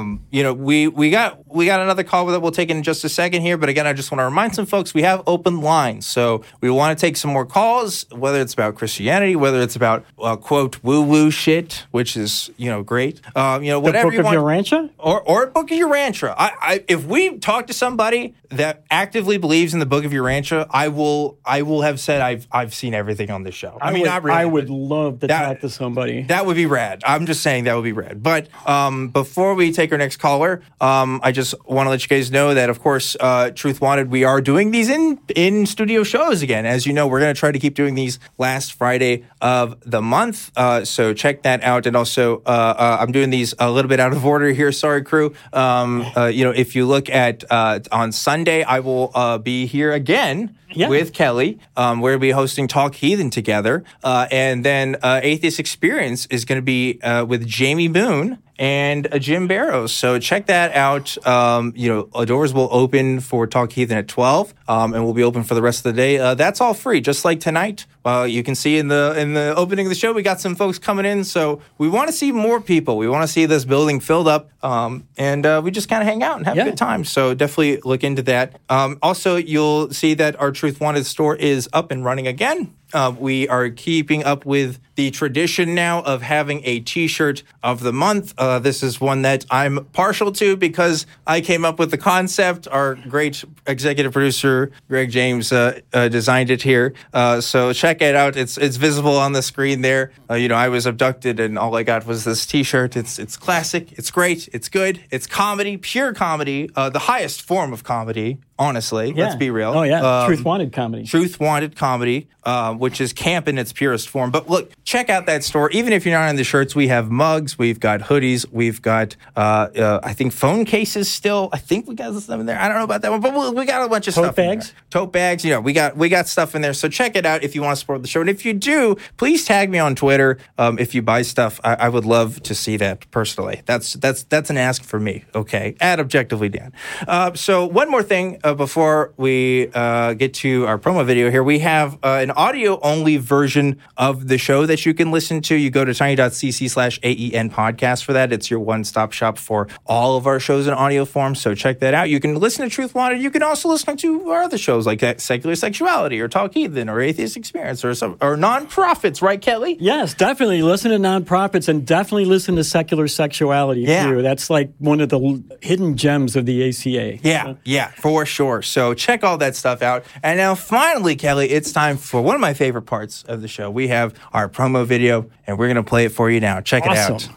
We got another call that we'll take in just a second here, but again, I just want to remind some folks we have open lines, so we want to take some more calls, whether it's about Christianity, whether it's about quote woo shit, which is great. Whatever the Book you want, of Urantia, or Book of Urantia. If we talk to somebody that actively believes in the Book of Urantia, I will have said I've seen everything on this show. I would love to talk to somebody. That would be rad. I'm just saying that would be rad, but. Before we take our next caller, I just want to let you guys know that, of course, Truth Wanted, we are doing these in studio shows again. As you know, we're going to try to keep doing these last Friday of the month. So check that out. And also, I'm doing these a little bit out of order here. Sorry, crew. If you look at on Sunday, I will be here again. Yeah. With Kelly. We'll be hosting Talk Heathen together. And then Atheist Experience is going to be with Jamie Boone and Jim Barrows. So check that out. Doors will open for Talk Heathen at 12, and we'll be open for the rest of the day. That's all free, just like tonight. you can see in the opening of the show, we got some folks coming in. So we want to see more people. We want to see this building filled up, and we just kind of hang out and have a good time. So definitely look into that. Also, you'll see that our Truth Wanted store is up and running again. We are keeping up with the tradition now of having a T-shirt of the month. This is one that I'm partial to because I came up with the concept. Our great executive producer, Greg James, designed it here. So check it out. It's visible on the screen there. I was abducted and all I got was this T-shirt. It's classic. It's great. It's good. It's comedy, pure comedy, the highest form of comedy. Honestly, let's be real. Oh, yeah. Truth Wanted comedy. Truth Wanted comedy, which is camp in its purest form. But look, check out that store. Even if you're not in the shirts, we have mugs, we've got hoodies, we've got, I think, phone cases still. I think we got some in there. I don't know about that one, but we got a bunch of stuff in there. Tote bags. We got stuff in there. So check it out if you want to support the show. And if you do, please tag me on Twitter. If you buy stuff, I would love to see that personally. That's an ask for me. Okay. At Objectively Dan. So one more thing. Before we get to our promo video here, we have an audio-only version of the show that you can listen to. You go to tiny.cc/AEN podcast for that. It's your one-stop shop for all of our shows in audio form, so check that out. You can listen to Truth Wanted. You can also listen to our other shows like Secular Sexuality or Talk Heathen or Atheist Experience or Nonprofits, right, Kelly? Yes, definitely. Listen to Nonprofits and definitely listen to Secular Sexuality, too. That's like one of the hidden gems of the ACA. Yeah, for sure. So check all that stuff out. And now finally, Kelly, it's time for one of my favorite parts of the show. We have our promo video, and we're going to play it for you now. Check it out.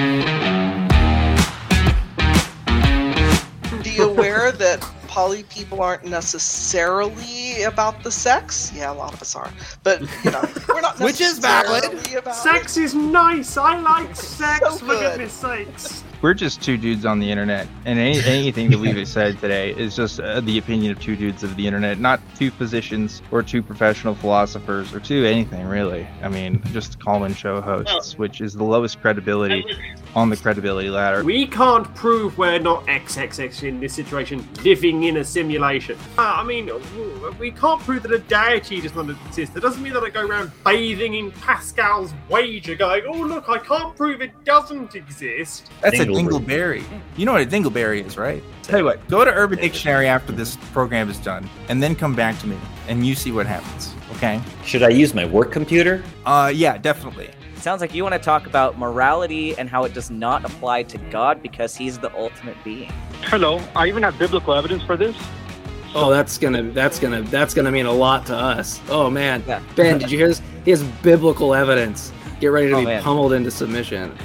Are you aware that poly people aren't necessarily about the sex? Yeah, a lot of us are. But, we're not necessarily Which is valid. About sex is nice. I like sex, So for good. goodness sakes. We're just two dudes on the internet, and anything that we've said today is just the opinion of two dudes of the internet, not two physicians or two professional philosophers or two anything, really. I mean, just call-in show hosts, which is the lowest credibility on the credibility ladder. We can't prove we're not XXX in this situation, living in a simulation. We can't prove that a deity does not exist. That doesn't mean that I go around bathing in Pascal's wager going, oh, look, I can't prove it doesn't exist. That's a dingleberry. You know what a dingleberry is, right? Tell you what, go to Urban Dictionary after this program is done, and then come back to me, and you see what happens, okay? Should I use my work computer? Yeah, definitely. Sounds like you want to talk about morality and how it does not apply to God because he's the ultimate being. Hello, I even have biblical evidence for this. Oh, that's gonna mean a lot to us. Oh man, Yeah. Ben, did you hear this? He has biblical evidence. Get ready to be man. pummeled into submission.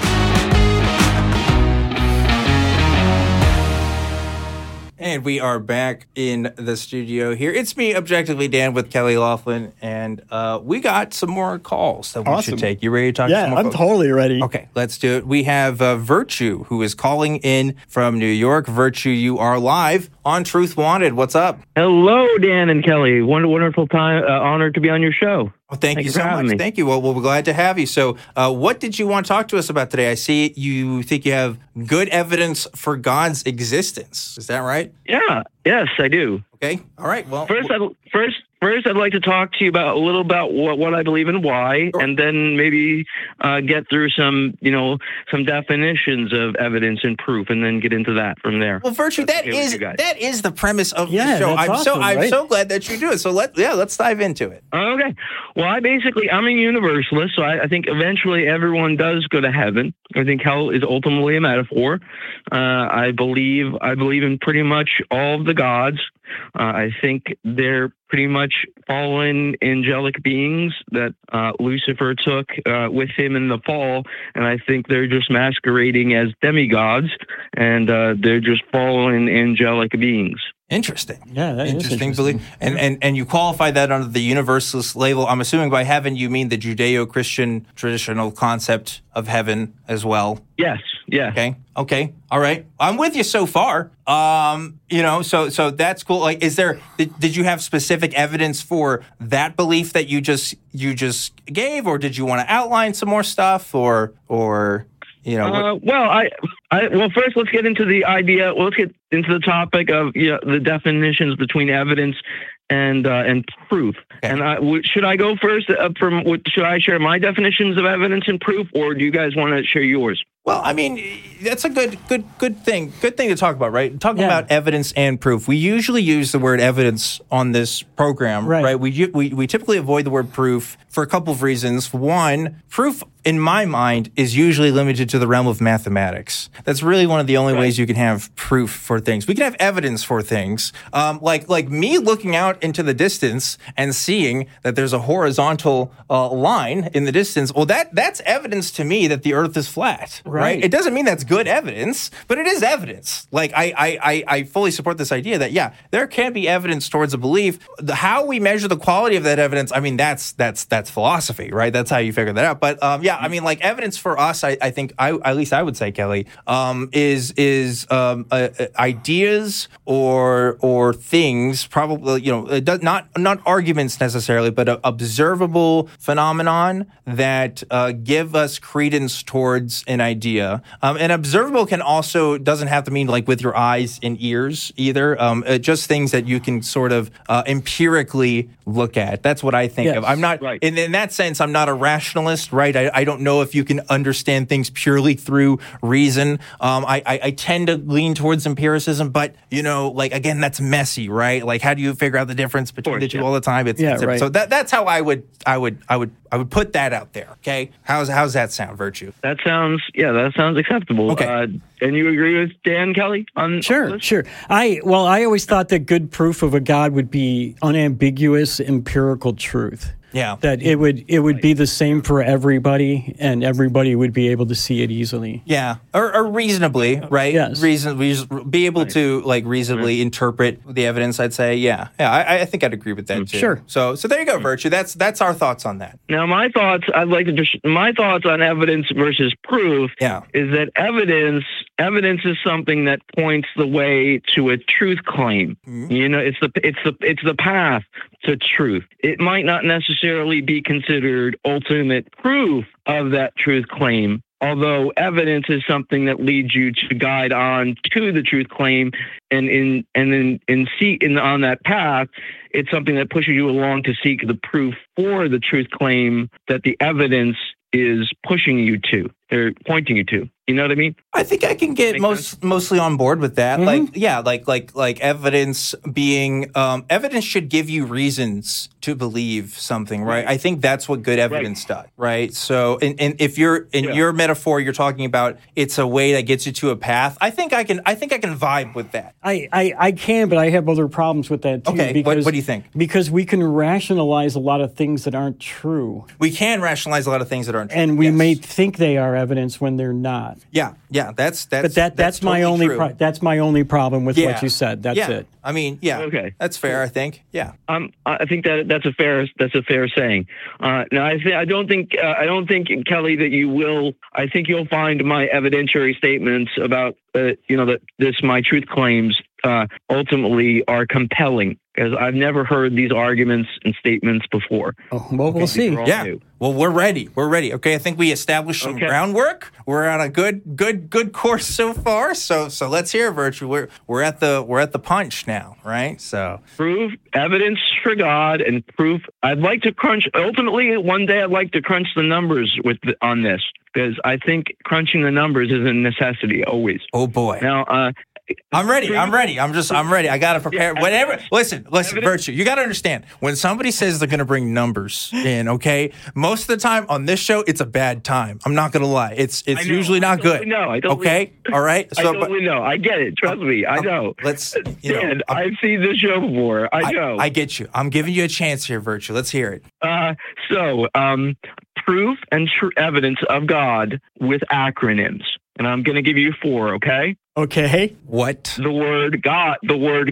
And we are back in the studio here. It's me, Objectively Dan, with Kelly Laughlin, and we got some more calls that we should take. You ready to talk to some more I'm folks? totally ready. Okay, let's do it. We have Virtue, who is calling in from New York. Virtue, you are live on Truth Wanted. What's up? Hello, Dan and Kelly. Wonderful time. Honored to be on your show. Well, thank you for so having much. me. Thank you. Well, we're glad to have you. So, what did you want to talk to us about today? I see you think you have good evidence for God's existence. Is that right? Yeah. Yes, I do. Okay. All right. Well, First, I'd like to talk to you about a little about what I believe and why, and then maybe get through some definitions of evidence and proof, and then get into that from there. Well, Virtue, that is the premise of the show. that's I'm awesome, so glad that you do it. So let's dive into it. Okay. Well, I'm a universalist, so I think eventually everyone does go to heaven. I think hell is ultimately a metaphor. I believe in pretty much all of the gods. I think they're pretty much fallen angelic beings that Lucifer took with him in the fall, and I think they're just masquerading as demigods, and they're just fallen angelic beings. Interesting. Yeah, that is interesting. interesting. And you qualify that under the universalist label. I'm assuming by heaven you mean the Judeo-Christian traditional concept of heaven as well. Yes. Yeah. Okay. All right. I'm with you so far. So that's cool. Like, did you have specific evidence for that belief that you just gave, or did you want to outline some more stuff, or? Well, first let's get into the idea. Let's get into the topic of the definitions between evidence and proof. Okay. And should I go first? Should I share my definitions of evidence and proof, or do you guys want to share yours? Well, I mean, that's a good thing. Good thing to talk about, right? Talking about evidence and proof. We usually use the word evidence on this program, right? We typically avoid the word proof for a couple of reasons. One, proof, in my mind, is usually limited to the realm of mathematics. That's really one of the only ways you can have proof for things. We can have evidence for things, like me looking out into the distance and seeing that there's a horizontal line in the distance. Well, that's evidence to me that the Earth is flat. Right. It doesn't mean that's good evidence, but it is evidence. Like I fully support this idea that there can be evidence towards a belief. How we measure the quality of that evidence, I mean, that's philosophy, right? That's how you figure that out. But I mean, like evidence for us, I think at least I would say, Kelly, is ideas or things, probably, not arguments necessarily, but an observable phenomenon that give us credence towards an idea. And observable doesn't have to mean like with your eyes and ears either. Just things that you can sort of empirically look at. That's what I think of. I'm not, in that sense, I'm not a rationalist, right? I don't know if you can understand things purely through reason. I tend to lean towards empiricism, but again, that's messy, right? Like, how do you figure out the difference between the two all the time? So that's how I would put that out there. Okay, how's that sound, Virtue? That sounds acceptable. Okay. And you agree with Dan, Kelly? Sure. I always thought that good proof of a God would be unambiguous empirical truth. Yeah. That it would be the same for everybody, and everybody would be able to see it easily. Yeah. Or reasonably, right? Yes. Reasonably be able to reasonably interpret the evidence, I'd say. Yeah. Yeah, I think I'd agree with that too. Sure. So there you go, Virtue. That's our thoughts on that. Now my thoughts on evidence versus proof is that evidence is something that points the way to a truth claim. Mm-hmm. It's the path to truth. It might not necessarily be considered ultimate proof of that truth claim, although evidence is something that leads you to guide on to the truth claim, and on that path, it's something that pushes you along to seek the proof for the truth claim that the evidence is pushing you to, or pointing you to. You know what I mean? I think I can get mostly on board with that. Mm-hmm. Like evidence being evidence should give you reasons to believe something, right? I think that's what good evidence does, right? So, and if you're in your metaphor, you're talking about it's a way that gets you to a path. I think I can vibe with that. I can, but I have other problems with that too. Okay, because, what do you think? Because we can rationalize a lot of things that aren't true. We can rationalize a lot of things that aren't true, and we may think they are evidence when they're not. Yeah, that's my only that's my only problem with what you said. That's it. I mean, okay, that's fair. I think, I think that's a fair saying. Now, I don't think Kelly that you will. I think you'll find my evidentiary statements about that my truth claims ultimately are compelling, because I've never heard these arguments and statements before. Oh, well, we'll see. New. Well, we're ready. Okay, I think we established some groundwork. We're on a good course so far. So let's hear Virtue. We're at the punch now, right? So proof, evidence for God, and proof. I'd like to crunch. Ultimately, one day I'd like to crunch the numbers on this, because I think crunching the numbers is a necessity always. Oh boy. Now, I'm ready. I'm ready. I got to prepare. Whatever. Listen, Virtue, you got to understand, when somebody says they're going to bring numbers in, okay, most of the time on this show, it's a bad time. I'm not going to lie. It's usually not good. No, I don't. Okay. All right. So, I totally know. I get it. Trust me. I know. Dan, I've seen this show before. I know. I get you. I'm giving you a chance here, Virtue. Let's hear it. Proof and evidence of God with acronyms. And I'm going to give you 4, okay? Okay. What? The word God, the word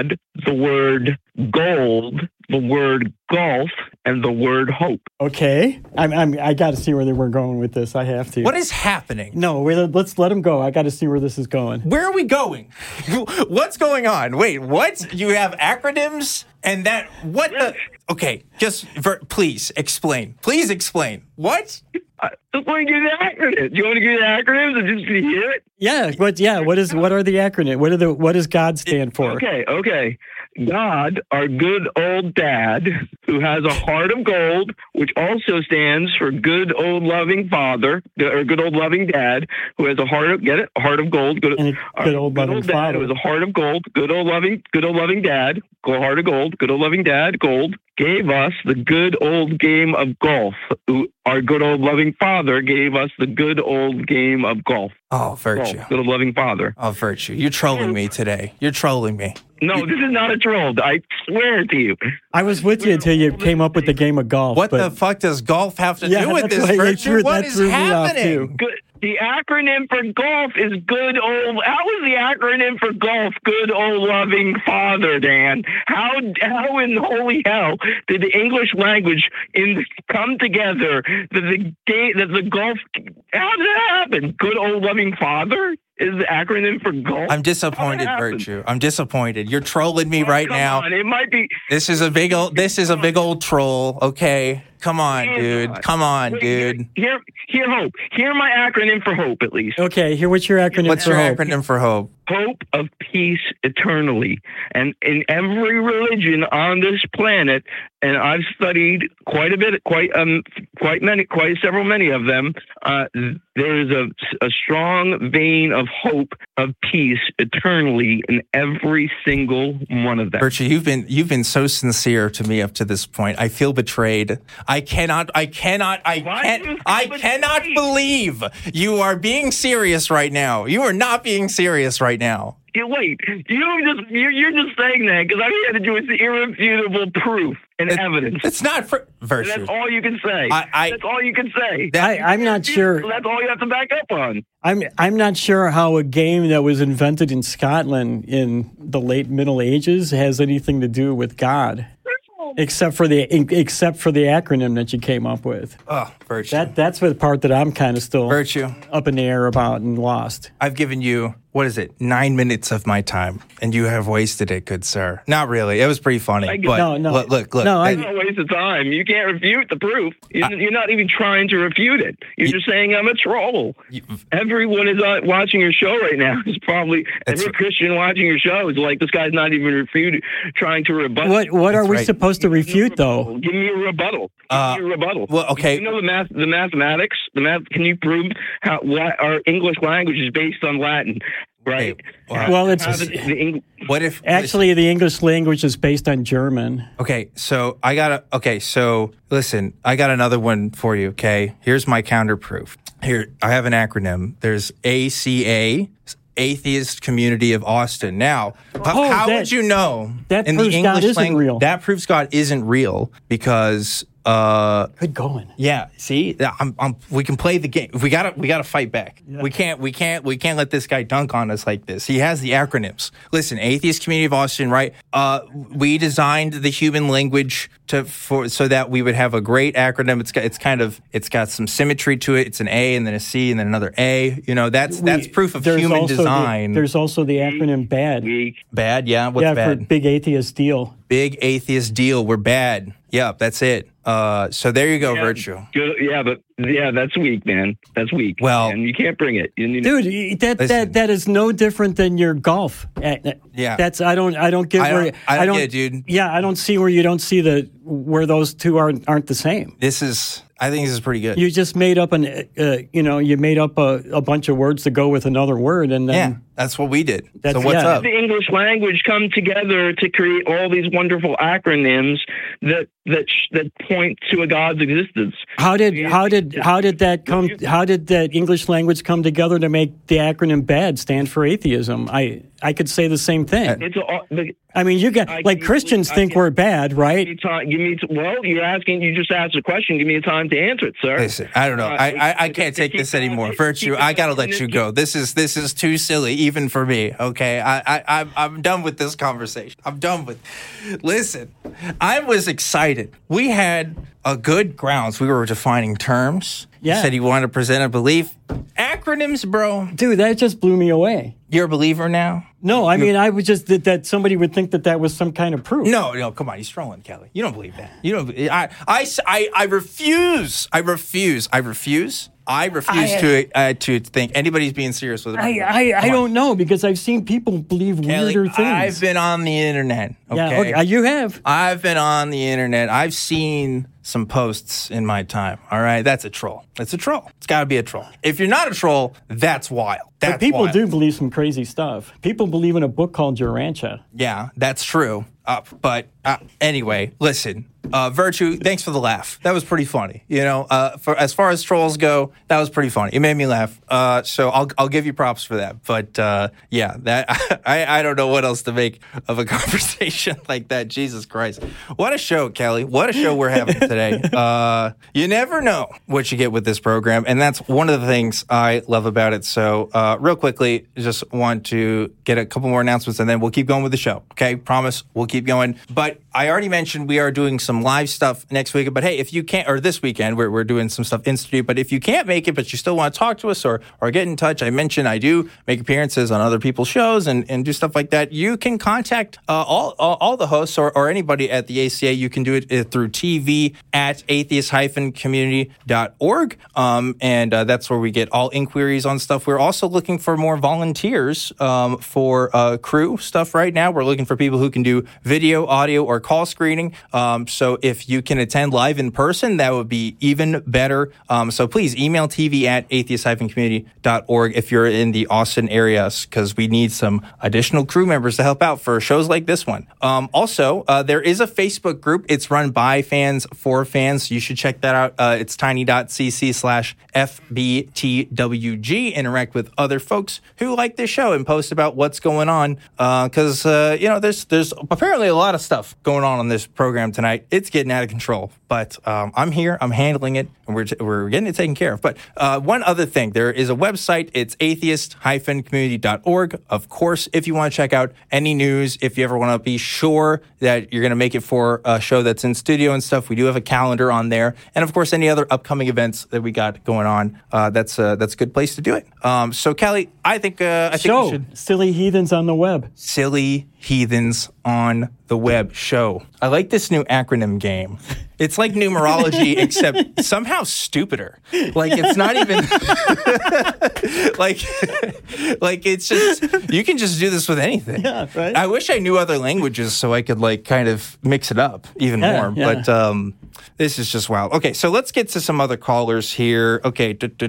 gold, the word golf, and the word hope. Okay. I got to see where they were going with this. I have to. What is happening? No, let's let them go. I got to see where this is going. Where are we going? What's going on? Wait, what? You have acronyms? And that, what the... Okay, just please explain. Please explain. What? Just want to give the acronyms. Do you want to give the acronyms and just hear it? Yeah, what are the acronyms? What does God stand for? Okay. God, our good old dad, who has a heart of gold, which also stands for good old loving father, or good old loving dad, who has a heart of gold, good old loving father, who has a heart of gold, good old loving dad, heart of gold, good old loving dad, gold, gave us the good old game of golf. Our good old loving father gave us the good old game of golf. Oh, Virtue. Good old loving father. Oh, Virtue. You're trolling me today. You're trolling me. No, this is not a troll. I swear to you. I was with you until you came up with the game of golf. What the fuck does golf have to do with this, Virtue? What is happening? The acronym for golf is good old. How is the acronym for golf good old loving father, Dan? How in holy hell did the English language come together that the golf? How did that happen? Good old loving father is the acronym for golf. I'm disappointed, Virtue. I'm disappointed. You're trolling me right now. Come on, it might be. This is a big old troll. Okay. Come on, dude. Come on, dude. Hear hope. Hear my acronym for hope, at least. Okay, what's your acronym What's your acronym for hope? Hope of peace eternally. And in every religion on this planet, and I've studied quite a bit, many of them, there is a strong vein of hope of peace eternally in every single one of them. Virtue, you've been so sincere to me up to this point. I feel betrayed. I cannot believe you are being serious right now. You are not being serious right now. Wait, you're just saying that because I'm here to do is irrefutable proof and evidence. It's not Virtue. That's all you can say. That's all you can say. I'm not sure. That's all you have to back up on. I'm not sure how a game that was invented in Scotland in the late Middle Ages has anything to do with God. Except for the acronym that you came up with. Oh, Virtue. That's the part that I'm kind of still Virtue up in the air about and lost. I've given you, 9 minutes of my time, and you have wasted it, good sir. Not really. It was pretty funny. But no. Look. No, it's not a waste of time. You can't refute the proof. You're not even trying to refute it. You're just saying I'm a troll. Everyone is watching your show right now. Is probably every Christian watching your show is like, this guy's not even trying to rebut. What are we supposed to refute, though? Give me a rebuttal. Well, okay. You know the mathematics. Can you prove how our English language is based on Latin? Right. Well, what if actually the English language is based on German? Okay, so listen, I got another one for you. Okay, here's my counter proof. Here, I have an acronym. There's ACA, Atheist Community of Austin. Now, how would you know that in proves the English God isn't language real? That proves God isn't real because. Good going. Yeah. See, we can play the game. We gotta fight back. Yeah. We can't let this guy dunk on us like this. He has the acronyms. Listen, Atheist Community of Austin, right? We designed the human language so that we would have a great acronym. It's got some symmetry to it. It's an A and then a C and then another A. You know, that's proof of human design. There's also the acronym BAD. BAD, yeah. What's BAD? For Big Atheist Deal. Big Atheist Deal. We're bad. Yep, that's it. So there you go, Virtue. Good, that's weak, man. That's weak. Well, and you can't bring it. Dude, that is no different than your golf. Yeah, that's I don't get I don't get it, dude. Yeah, I don't see where you don't see where those two aren't the same. I think this is pretty good. You just made up a bunch of words to go with another word, and then that's what we did. So what's up? The English language come together to create all these wonderful acronyms that point to a God's existence. How did that English language come together to make the acronym BAD stand for atheism? I could say the same thing. I mean, Christians think we're bad, right? You're asking. You just asked a question. Give me a time to answer it, sir. Listen, I don't know. I can't take this anymore. Virtue, I gotta let you go. This is too silly, even for me. Okay, I'm done with this conversation. Listen, I was excited. We had a good grounds. We were defining terms. Yeah. You said you wanted to present a belief. Acronyms, bro. Dude, that just blew me away. You're a believer now? No, I mean, I would just that somebody would think that was some kind of proof. No, come on, he's trolling, Kelly. You don't believe that. You don't. I refuse. I refuse to think anybody's being serious with it. I don't know, because I've seen people believe Kelly, weirder things. I've been on the internet. Okay? Yeah, you have. I've been on the internet. I've seen some posts in my time. All right, that's a troll. It's a troll. It's got to be a troll. If you're not a troll, that's wild. But people do believe some crazy stuff. People believe in a book called Urantia. Yeah, that's true. But anyway, listen. Virtue, thanks for the laugh. That was pretty funny. You know, for as far as trolls go, that was pretty funny. It made me laugh. So I'll give you props for that. But yeah, that I don't know what else to make of a conversation like that. Jesus Christ, what a show, Kelly! What a show we're having today. You never know what you get with this program, and that's one of the things I love about it. So real quickly, just want to get a couple more announcements, and then we'll keep going with the show. Okay, promise we'll keep going. But I already mentioned we are doing some live stuff next week. But hey, if you can't, or this weekend, we're doing some stuff in studio. But if you can't make it, but you still want to talk to us or get in touch, I mentioned I do make appearances on other people's shows and do stuff like that. You can contact all the hosts or anybody at the ACA. You can do it through TV at atheist-community.org. And that's where we get all inquiries on stuff. We're also looking for more volunteers for crew stuff right now. We're looking for people who can do video, audio, or call screening. So if you can attend live in person, that would be even better. So please email TV at atheist-community.org if you're in the Austin area, because we need some additional crew members to help out for shows like this one. Also, there is a Facebook group. It's run by fans for fans. You should check that out. It's tiny.cc/FBTWG. Interact with other folks who like this show and post about what's going on. Because, there's apparently a lot of stuff going on this program tonight. It's getting out of control, but I'm here. I'm handling it, and we're getting it taken care of. But one other thing, there is a website. It's atheist-community.org. Of course, if you want to check out any news, if you ever want to be sure that you're going to make it for a show that's in studio and stuff, we do have a calendar on there. And of course, any other upcoming events that we got going on, that's a good place to do it. So Kelly, I think we should Silly Heathens on the Web. Silly Heathens on the Web show. I like this new acronym game. It's like numerology, except somehow stupider. Like, it's not even like it's just, you can just do this with anything. Yeah, right. I wish I knew other languages so I could kind of mix it up even more. Yeah. But this is just wild. Okay, so let's get to some other callers here. Okay,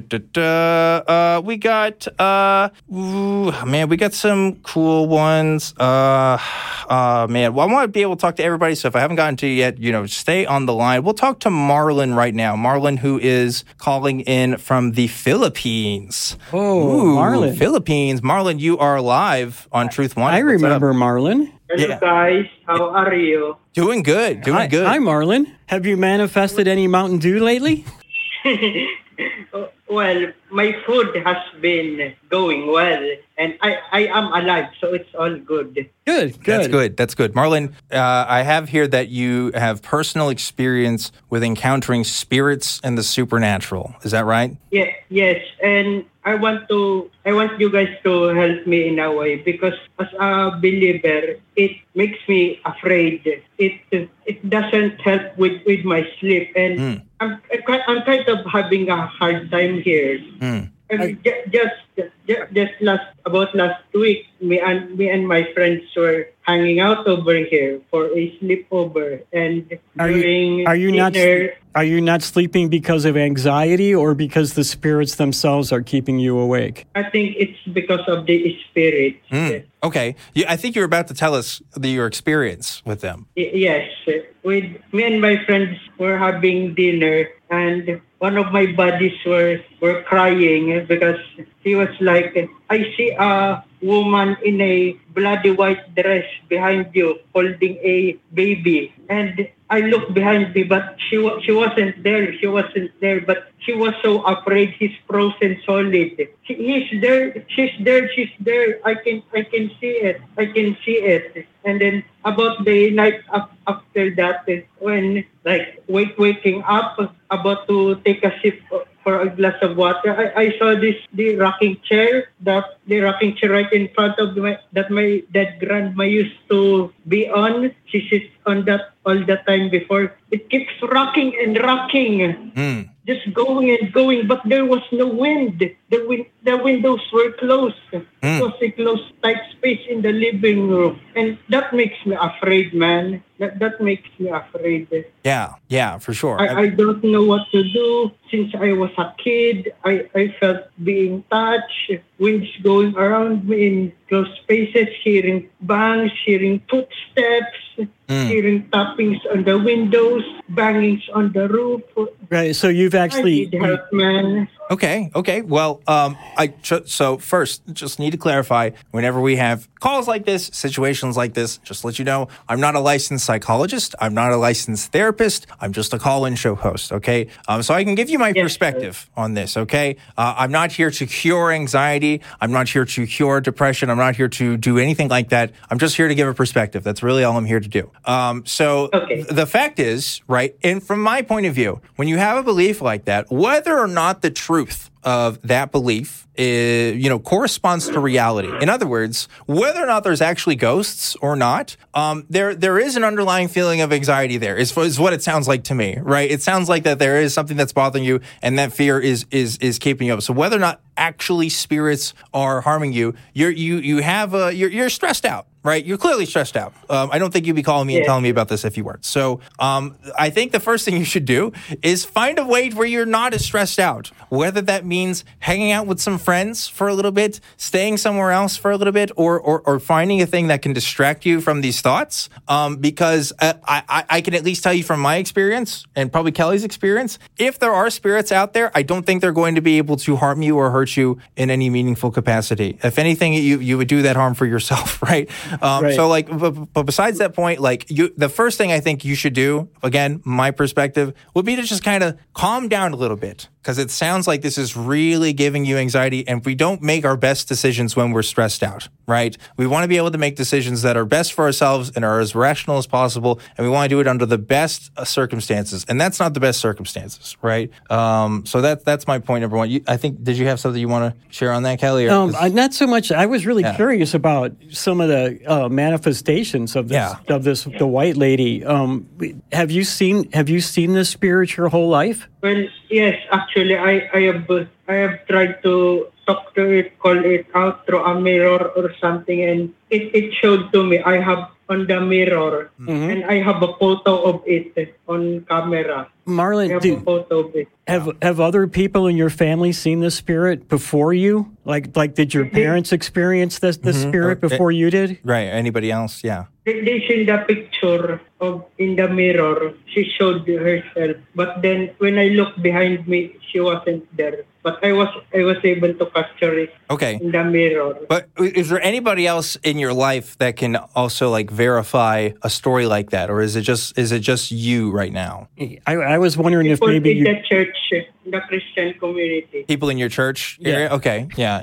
we got we got some cool ones. Man, well, I want to be able to talk to everybody, so if I haven't gotten to you yet, stay on the line. We'll talk to Marlon right now. Marlon, who is calling in from the Philippines. Oh, Marlon. Philippines. Marlon, you are live on Truth One. I remember Marlon. Hello, guys. How are you? Doing good. Doing good. Hi, Marlon. Have you manifested any Mountain Dew lately? Well, my food has been going well, and I am alive, so it's all good. Good. That's good. Marlon, I have here that you have personal experience with encountering spirits and the supernatural. Is that right? Yeah, yes, and I want you guys to help me in a way, because as a believer, it makes me afraid. It doesn't help with my sleep, and I'm kind of having a hard time here. And just last week, me and my friends were hanging out over here for a sleepover, and are you not sleeping because of anxiety, or because the spirits themselves are keeping you awake? I think it's because of the spirit. Okay, I think you're about to tell us your experience with them. Yes, with me and my friends were having dinner, and one of my buddies were crying because he was like, I see a woman in a bloody white dress behind you holding a baby. And I looked behind me, but she wasn't there. She wasn't there, but she was so afraid. He's frozen solid. He's there. She's there. She's there. I can see it. I can see it. And then about the night after that, when waking up, about to take a sip for a glass of water, I saw the rocking chair that the rocking chair right in front of my that grandma used to be on. She sits on that all the time before. It keeps rocking and rocking. Just going and going, but there was no wind. The windows were closed. It was a closed tight space in the living room. And that makes me afraid, man. That makes me afraid. Yeah, for sure. I don't know what to do. Since I was a kid, I felt being touched, winds going around me in closed spaces, hearing bangs, hearing footsteps, hearing tappings on the windows, bangings on the roof. Right, so you've actually... I need help, man. Okay. Well, so first, just need to clarify, whenever we have calls like this, situations like this, just let you know, I'm not a licensed psychologist. I'm not a licensed therapist. I'm just a call-in show host, okay? So I can give you my perspective on this, okay? I'm not here to cure anxiety. I'm not here to cure depression. I'm not here to do anything like that. I'm just here to give a perspective. That's really all I'm here to do. The fact is, right, and from my point of view, when you have a belief like that, whether or not the truth of that belief corresponds to reality. In other words, whether or not there's actually ghosts or not, there is an underlying feeling of anxiety there, is what it sounds like to me, right? It sounds like that there is something that's bothering you, and that fear is keeping you up. So whether or not actually spirits are harming you, you're stressed out. Right? You're clearly stressed out. I don't think you'd be calling me and telling me about this if you weren't. So I think the first thing you should do is find a way where you're not as stressed out, whether that means hanging out with some friends for a little bit, staying somewhere else for a little bit, or finding a thing that can distract you from these thoughts. Because I can at least tell you from my experience, and probably Kelly's experience, if there are spirits out there, I don't think they're going to be able to harm you or hurt you in any meaningful capacity. If anything, you would do that harm for yourself, right? So but besides that point, the first thing I think you should do, again, my perspective, would be to just kind of calm down a little bit. Because it sounds like this is really giving you anxiety, and we don't make our best decisions when we're stressed out, right? We want to be able to make decisions that are best for ourselves and are as rational as possible, and we want to do it under the best circumstances, and that's not the best circumstances, right? So that's my point number one. I think, did you have something you want to share on that, Kelly? Not so much. I was really curious about some of the manifestations of this, the white lady. Have you seen this spirit your whole life? Well, yes, actually, I have tried to talk to it, call it out through a mirror or something, and it showed to me. I have on the mirror, and I have a photo of it on camera. Marlon, I have a photo of it. Have other people in your family seen this spirit before you? Like did your parents experience this spirit before you did? Right. Anybody else? Yeah. They seen the picture in the mirror. She showed herself, but then when I looked behind me, she wasn't there. But I was able to capture it. In the mirror. But is there anybody else in your life that can also verify a story like that, or is it just you right now? I was wondering if maybe in the church, the Christian community. People in your church area? Okay, yeah.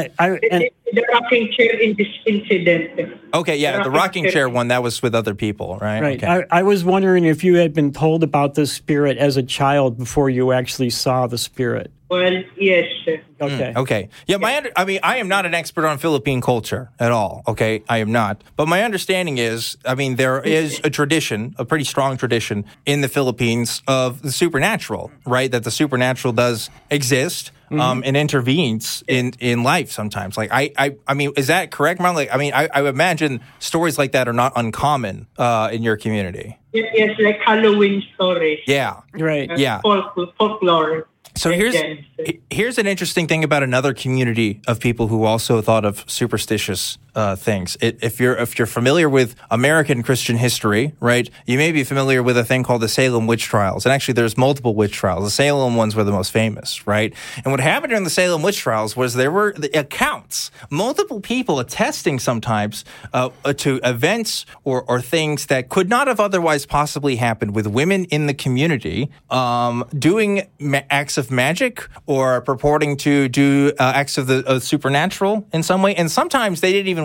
The rocking chair in this incident. Okay, yeah, the rocking chair one, that was with other people, right? Right. Okay. I was wondering if you had been told about this spirit as a child before you actually saw the spirit. Well, yes. Okay. Yeah, I am not an expert on Philippine culture at all, okay? I am not. But my understanding is, there is a tradition, a pretty strong tradition in the Philippines of the supernatural, right? That the supernatural does exist. And intervenes in life sometimes. Is that correct, Marlon? I imagine stories like that are not uncommon in your community. Yes, like Halloween stories. Yeah. Right. Yeah. Folklore. So here's an interesting thing about another community of people who also thought of superstitious things. If you're familiar with American Christian history, right, you may be familiar with a thing called the Salem witch trials. And actually, there's multiple witch trials. The Salem ones were the most famous, right? And what happened during the Salem witch trials was there were the accounts, multiple people attesting sometimes to events or things that could not have otherwise possibly happened with women in the community doing acts of magic or purporting to do acts of the supernatural in some way. And sometimes they didn't even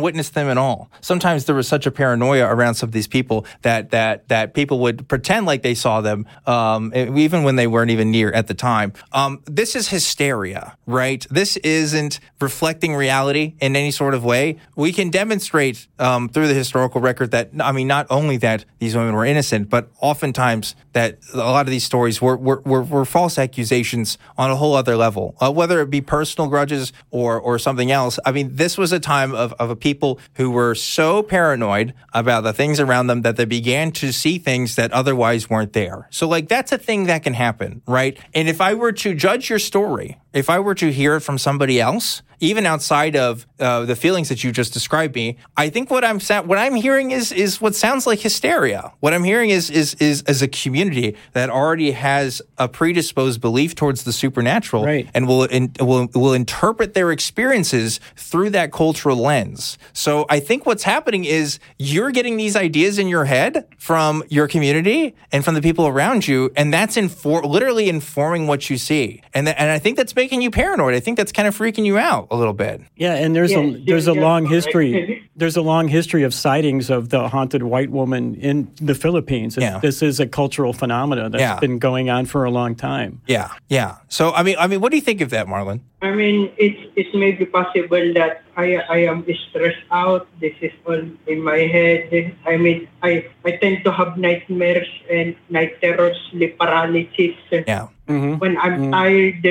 witness them at all. Sometimes there was such a paranoia around some of these people that people would pretend like they saw them, even when they weren't even near at the time. This is hysteria, right? This isn't reflecting reality in any sort of way. We can demonstrate through the historical record that, I mean, not only that these women were innocent, but oftentimes that a lot of these stories were false accusations on a whole other level, whether it be personal grudges or something else. I mean, this was a time of a people who were so paranoid about the things around them that they began to see things that otherwise weren't there. So, like, that's a thing that can happen, right? And if I were to judge your story, if I were to hear it from somebody else, even outside of the feelings that you just described me, I think what I'm hearing is what sounds like hysteria. What I'm hearing is a community that already has a predisposed belief towards the supernatural, right, and will interpret their experiences through that cultural lens. So I think what's happening is you're getting these ideas in your head from your community and from the people around you, and that's literally informing what you see. And I think that's making you paranoid. I think that's kind of freaking you out a little bit. Yeah, and there's a long history. There's a long history of sightings of the haunted white woman in the Philippines. This is a cultural phenomenon that's been going on for a long time. Yeah. So I mean, what do you think of that, Marlon? I mean, it may be possible that I am stressed out. This is all in my head. I mean, I tend to have nightmares and night terrors, sleep paralysis. Yeah. Mm-hmm. When I'm tired,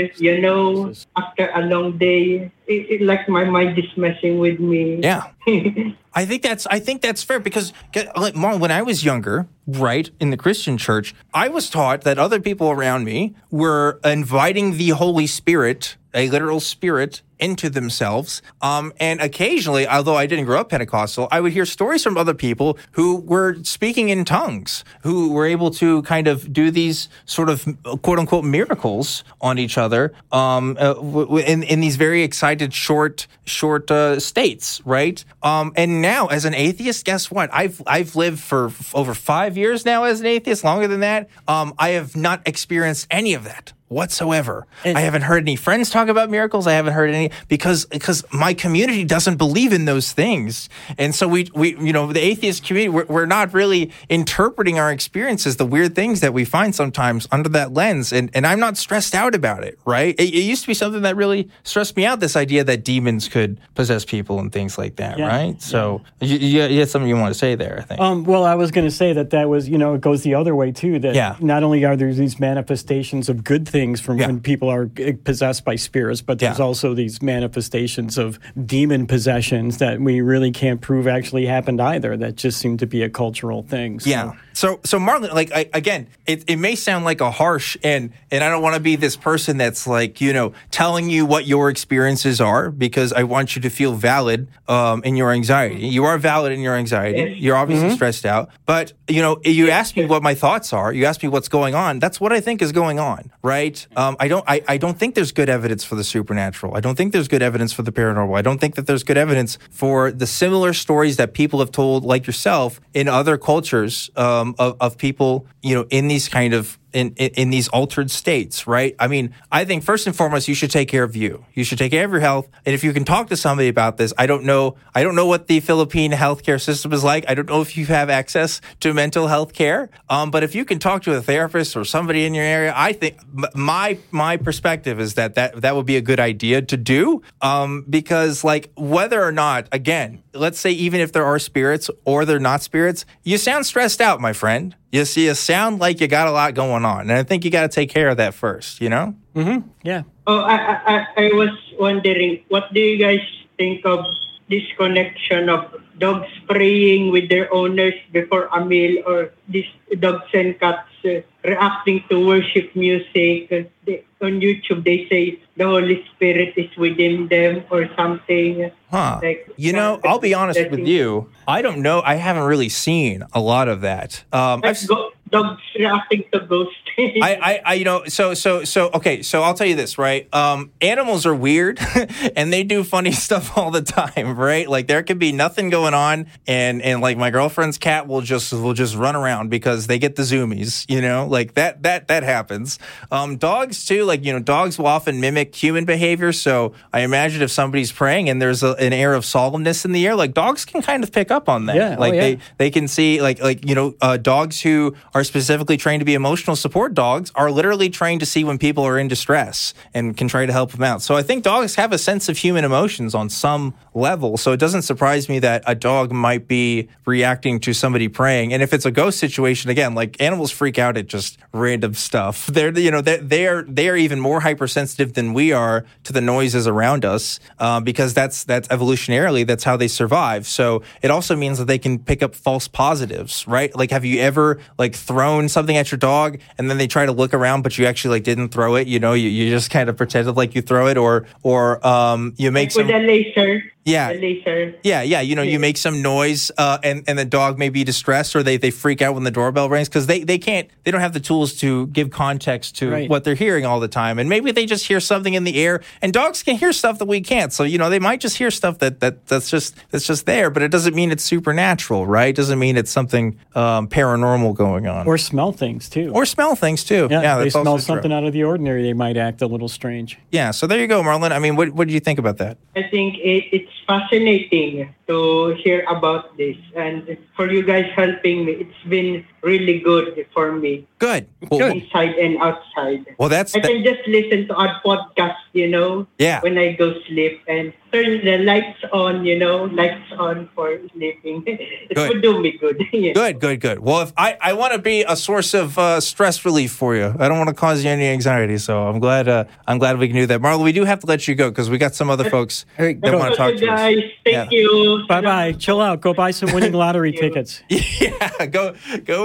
after a long day, it like my mind is messing with me. Yeah. I think that's fair because, like, Marlon, when I was younger, right, in the Christian church, I was taught that other people around me were inviting the Holy Spirit, a literal spirit, into themselves. And occasionally, although I didn't grow up Pentecostal, I would hear stories from other people who were speaking in tongues, who were able to kind of do these sort of quote unquote miracles on each other in these very excited short states, right? And now, as an atheist, guess what? I've lived for over 5 years now as an atheist, longer than that. I have not experienced any of that whatsoever. I haven't heard any friends talk about miracles. I haven't heard any because my community doesn't believe in those things. And so we the atheist community, we're not really interpreting our experiences, the weird things that we find sometimes, under that lens. And I'm not stressed out about it, right? It used to be something that really stressed me out, this idea that demons could possess people and things like that, right? So you had something you want to say there, I think. Well, I was going to say that was, it goes the other way too, that not only are there these manifestations of good things from when people are possessed by spirits, but there's also these manifestations of demon possessions that we really can't prove actually happened either, that just seem to be a cultural thing. So Marlon, like, again, it may sound like a harsh, and I don't want to be this person that's like, telling you what your experiences are, because I want you to feel valid in your anxiety. You are valid in your anxiety. You're obviously stressed out. But, you ask me what my thoughts are. You ask me what's going on. That's what I think is going on, right? I don't think there's good evidence for the supernatural. I don't think there's good evidence for the paranormal. I don't think that there's good evidence for the similar stories that people have told, like yourself, in other cultures, of people, in these kind of in these altered states, right? I mean, I think first and foremost, you should take care of you. You should take care of your health. And if you can talk to somebody about this, I don't know what the Philippine healthcare system is like. I don't know if you have access to mental health care. But if you can talk to a therapist or somebody in your area, I think my perspective is that would be a good idea to do. Because, like, whether or not, again, let's say even if there are spirits or they're not spirits, you sound stressed out, my friend. You sound like you got a lot going on, and I think you got to take care of that first, Mm-hmm. Yeah. Oh, I was wondering, what do you guys think of this connection of dogs praying with their owners before a meal, or these dogs and cats reacting to worship music? On YouTube, they say the Holy Spirit is within them or something. I'll be honest with you. I don't know. I haven't really seen a lot of that. dogs reacting to ghosts. Okay, so I'll tell you this, right? Animals are weird and they do funny stuff all the time, right? Like there could be nothing going on and like my girlfriend's cat will just run around because they get the zoomies, like that happens. Dogs too, like, dogs will often mimic human behavior. So I imagine if somebody's praying and there's an air of solemnness in the air, like dogs can kind of pick up on that. Yeah, like they can see dogs who are specifically trained to be emotional support dogs are literally trained to see when people are in distress and can try to help them out. So I think dogs have a sense of human emotions on some level. So it doesn't surprise me that a dog might be reacting to somebody praying. And if it's a ghost situation, again, like animals freak out at just random stuff. They're even more hypersensitive than we are to the noises around us because that's evolutionarily, that's how they survive. So it also means that they can pick up false positives, right? Like, have you ever like thrown something at your dog and then they try to look around, but you actually like didn't throw it? You just kind of pretended like you throw it, or you make with a laser. Yeah. The laser. Yeah. You make some noise and the dog may be distressed or they freak out when the doorbell rings because they don't have the tools to give context to what they're hearing all the time. And maybe they just hear something in the air, and dogs can hear stuff that we can't. So, they might just hear stuff that's just there, but it doesn't mean it's supernatural, right? It doesn't mean it's something paranormal going on. Or smell things too. Yeah, they that's smell also something true. out of the ordinary, they might act a little strange. Yeah, so there you go, Marlon. I mean, what do you think about that? I think it's fascinating to hear about this, and for you guys helping me, it's been really good for me. Good. Inside and outside. Well, I can just listen to our podcast, when I go sleep and turn the lights on for sleeping. It would do me good. Yeah. Good. Well, if I want to be a source of stress relief for you, I don't want to cause you any anxiety. So I'm glad we can do that. Marlon, we do have to let you go because we got some other folks that want to talk to guys. us. Thank you. Bye. Chill out. Go buy some winning lottery tickets. Yeah, go.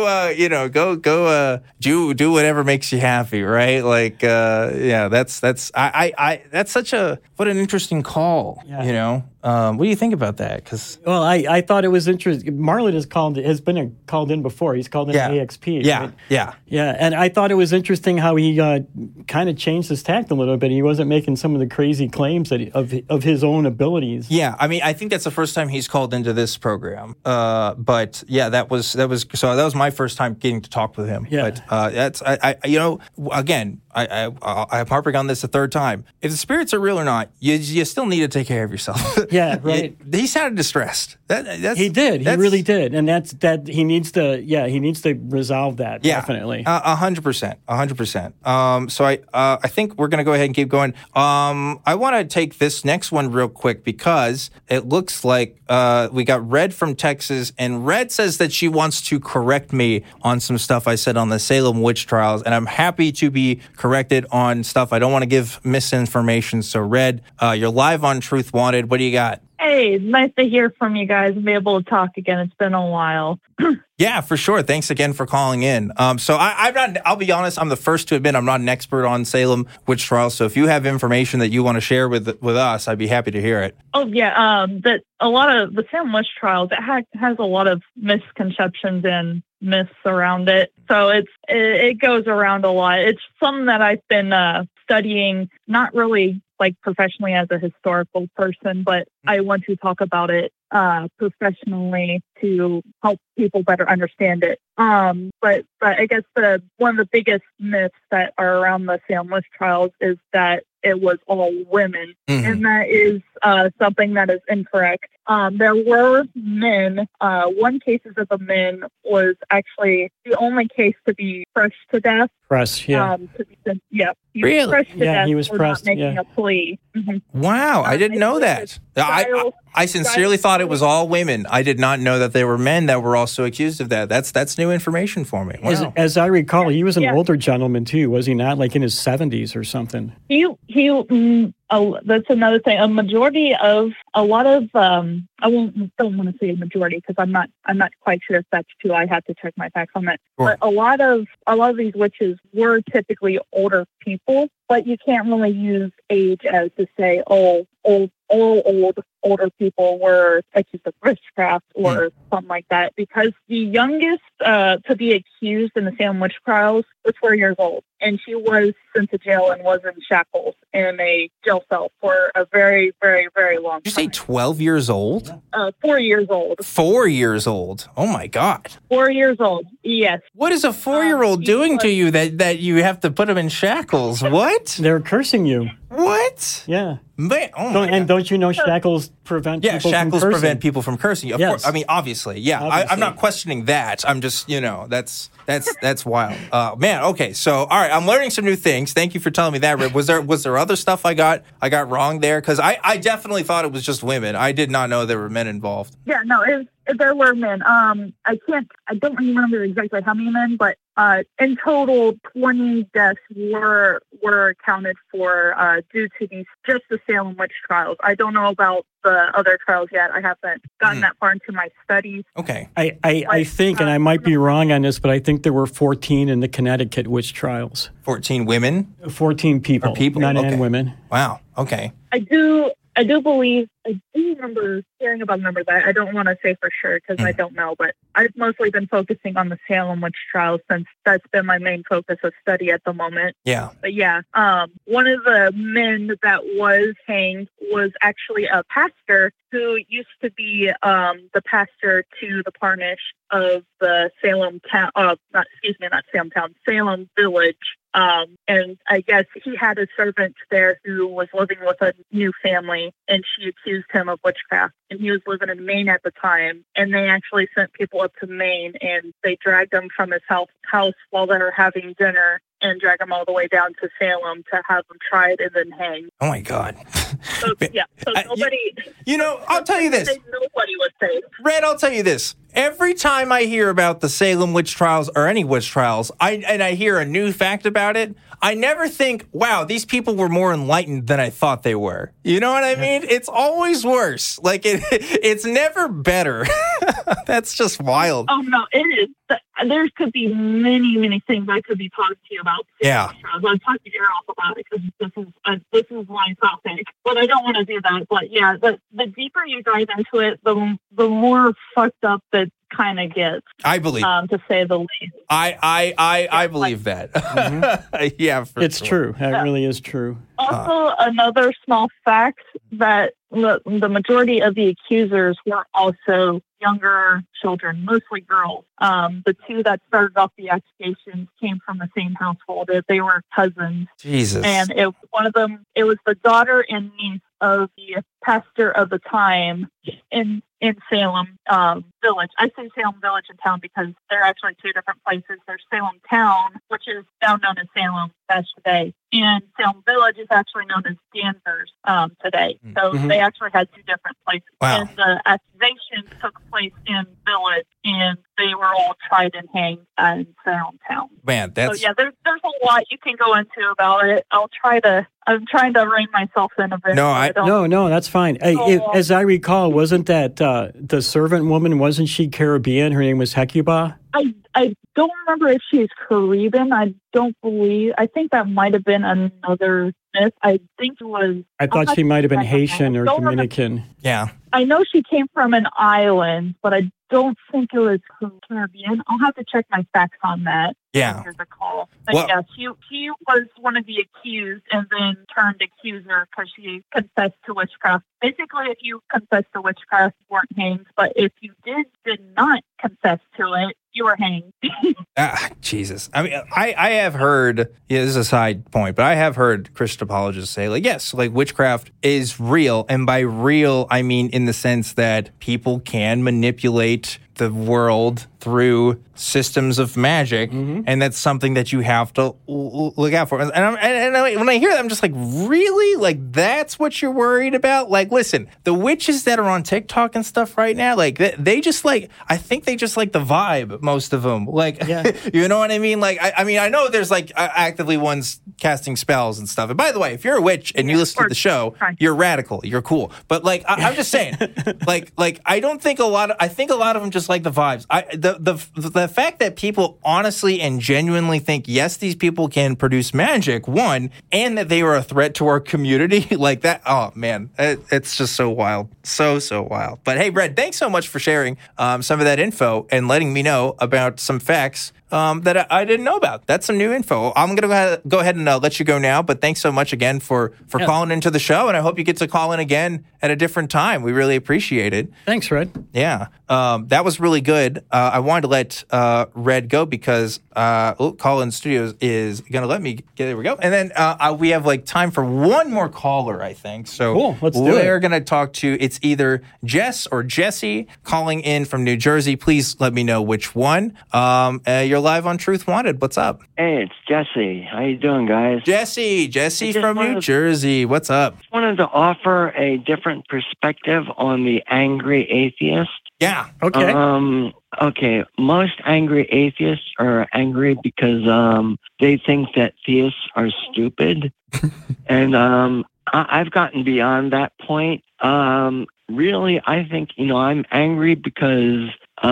Do whatever makes you happy, right? Like, that's what an interesting call. Yeah. What do you think about that? Well, I thought it was interesting. Marlon has called in before. He's called in AXP. Yeah, right? yeah. And I thought it was interesting how he kind of changed his tact a little bit. He wasn't making some of the crazy claims of his own abilities. Yeah, I mean, I think that's the first time he's called into this program. But yeah, that was my first time getting to talk with him. Yeah. But again, I'm harping on this a third time. If the spirits are real or not, you still need to take care of yourself. Yeah, right. He sounded distressed. He did. He really did, and that he needs to. Yeah, he needs to resolve that. Yeah, definitely. 100%. So I think we're going to go ahead and keep going. I want to take this next one real quick because it looks like we got Red from Texas, and Red says that she wants to correct me on some stuff I said on the Salem witch trials, and I'm happy to be corrected on stuff. I don't want to give misinformation. So Red, you're live on Truth Wanted. What do you got? Hey, nice to hear from you guys and be able to talk again. It's been a while. Yeah, for sure. Thanks again for calling in. So I'm not, I'll be honest, I'm the first to admit I'm not an expert on Salem witch trials. So if you have information that you want to share with us, I'd be happy to hear it. Oh, yeah. That a lot of the Salem witch trials, it has a lot of misconceptions and myths around it. So it goes around a lot. It's something that I've been studying, not really like professionally as a historical person, but I want to talk about it professionally to help people better understand it. But I guess one of the biggest myths that are around the Salem witch trials is that it was all women, and that is something that is incorrect. There were men. One case of a man was actually the only case to be crushed to death. Pressed, yeah. He was crushed to death. He was for pressed, not making a plea. Wow, I didn't know that. I sincerely thought it was all women. I did not know that there were men that were also accused of that. That's new information for me. Wow. As I recall, he was an older gentleman too, was he not? Like in his 70s or something. That's another thing. A majority of a lot of don't want to say a majority because I'm not quite sure if that's true. I have to check my facts on that. Sure. But a lot of these witches were typically older people, but you can't really use age as to say old. older people were accused of witchcraft or something like that, because the youngest to be accused in the Salem witch trials was 4 years old, and she was sent to jail and was in shackles in a jail cell for a very, very, very long time. Did you say 12 years old? 4 years old. 4 years old. Oh my God. 4 years old. Yes. What is a 4-year-old doing to you that you have to put him in shackles? What? They're cursing you. What? Yeah. Man, oh my And don't you know shackles prevent people from shackles cursing? prevent people from cursing. Of course. I mean, obviously. Yeah. I'm not questioning that. I'm just, that's wild. Man, okay. So, all right, I'm learning some new things. Thank you for telling me that, Rip. Was there other stuff I got wrong there? Because I definitely thought it was just women. I did not know there were men involved. Yeah, no, there were men. I don't remember exactly how many men, but in total, 20 deaths were accounted for due to just the Salem witch trials. I don't know about the other trials yet. I haven't gotten that far into my studies. Okay. I think, and I might be wrong on this, but I think there were 14 in the Connecticut witch trials. 14 women? 14 people. Men and women. Wow. Okay. I do believe, I do remember hearing about a number that I don't want to say for sure because I don't know, but I've mostly been focusing on the Salem witch trials since that's been my main focus of study at the moment. Yeah. But yeah, one of the men that was hanged was actually a pastor who used to be the pastor to the Parnish of the Salem town, Salem village. And I guess he had a servant there who was living with a new family, and she accused him of witchcraft. And he was living in Maine at the time, and they actually sent people up to Maine, and they dragged him from his house while they were having dinner and drag him all the way down to Salem to have him tried and then hanged. Oh my God. So nobody... I'll tell you this. Nobody was safe. Red, I'll tell you this. Every time I hear about the Salem witch trials or any witch trials, I hear a new fact about it, I never think, wow, these people were more enlightened than I thought they were. You know what I mean? It's always worse. Like, it's never better. That's just wild. Oh, no, it is. There could be many, many things I could be talking to you about. Yeah. I'll talk to Gerald about it because this is my topic. But I don't want to do that. But yeah, the deeper you dive into it, the more fucked up that kind of gets. I believe. To say the least. I believe that. Mm-hmm. Yeah, it's true. That really is true. Also, another small fact that the majority of the accusers were also younger children, mostly girls. The two that started off the accusations came from the same household. They were cousins. Jesus. And one of them, it was the daughter and niece of the pastor of the time in Salem village. I say Salem village and town because they're actually two different places. There's Salem town, which is now known as Salem today, and Salem village is actually known as Danvers today. So they actually had two different places. Wow. And the accusations took place in village, and they were all tried and hanged in Salem town. Man, that's... So yeah, there's a lot you can go into about it. I'm trying to rein myself in a bit. No, that's fine. As I recall, wasn't that the servant woman, wasn't she Caribbean? Her name was Hecuba? I don't remember if she's Caribbean. I think that might have been another myth. I think it was... I thought she might have been Haitian or Dominican. Yeah. I know she came from an island, but I don't think it was Caribbean. I'll have to check my facts on that. Yeah. There's a call. But yeah, she was one of the accused and then turned accuser because she confessed to witchcraft. Basically, if you confess to witchcraft, you weren't hanged. But if you did not confess to it, you were hanged. Jesus. I mean, I have heard, this is a side point, but I have heard Christian apologists say, like, yes, like witchcraft is real. And by real, I mean in the sense that people can manipulate the world through systems of magic, and that's something that you have to look out for. And when I hear that, I'm just like, really? Like, that's what you're worried about? Like, listen, the witches that are on TikTok and stuff right now, like, they just like, I think they just like the vibe, most of them. Like, you know what I mean? Like, I mean, I know there's like actively ones casting spells and stuff. And by the way, if you're a witch and you listen to the show, you're radical, you're cool. But like, I'm just saying, like, I don't think I think a lot of them just just like the vibes. The fact that people honestly and genuinely think, yes, these people can produce magic, one, and that they are a threat to our community, like that. Oh, man, it's just so wild. So wild. But hey, Red, thanks so much for sharing some of that info and letting me know about some facts that I didn't know about. That's some new info. I'm going to go ahead and let you go now, but thanks so much again for calling into the show, and I hope you get to call in again at a different time. We really appreciate it. Thanks, Red. Yeah, that was really good. I wanted to let Red go because Call-In Studios is going to let me there we go. And then we have like time for one more caller, I think. So cool. Let's do it. We're going to talk to, it's either Jess or Jesse calling in from New Jersey. Please let me know which one. You're live on Truth Wanted. What's up? Hey, it's Jesse. How you doing, guys? Jesse from New Jersey. What's up? I wanted to offer a different perspective on the angry atheist. Yeah. Okay. Okay. Most angry atheists are angry because they think that theists are stupid, and I've gotten beyond that point. Really, I think I'm angry because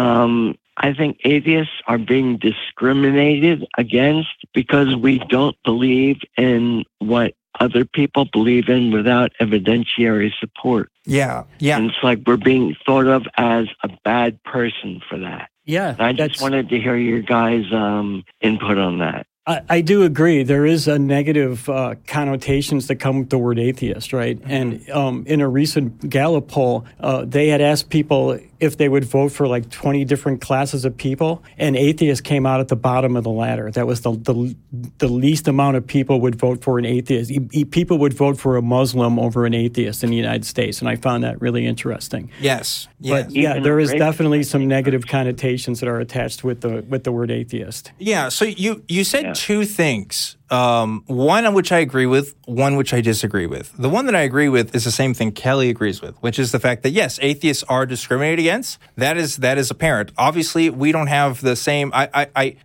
I think atheists are being discriminated against because we don't believe in what other people believe in without evidentiary support. Yeah. And it's like we're being thought of as a bad person for that. Yeah. And I just wanted to hear your guys' input on that. I do agree. There is a negative connotations that come with the word atheist, right? Mm-hmm. And in a recent Gallup poll, they had asked people if they would vote for like 20 different classes of people, and atheists came out at the bottom of the ladder. That was the least amount of people would vote for an atheist. People would vote for a Muslim over an atheist in the United States, and I found that really interesting. Yes. But yeah, there is definitely some negative connotations that are attached with the word atheist. Yeah. So you said two things. One which I agree with, one which I disagree with. The one that I agree with is the same thing Kelly agrees with, which is the fact that yes, atheists are discriminated against. That is apparent. Obviously, we don't have the same. I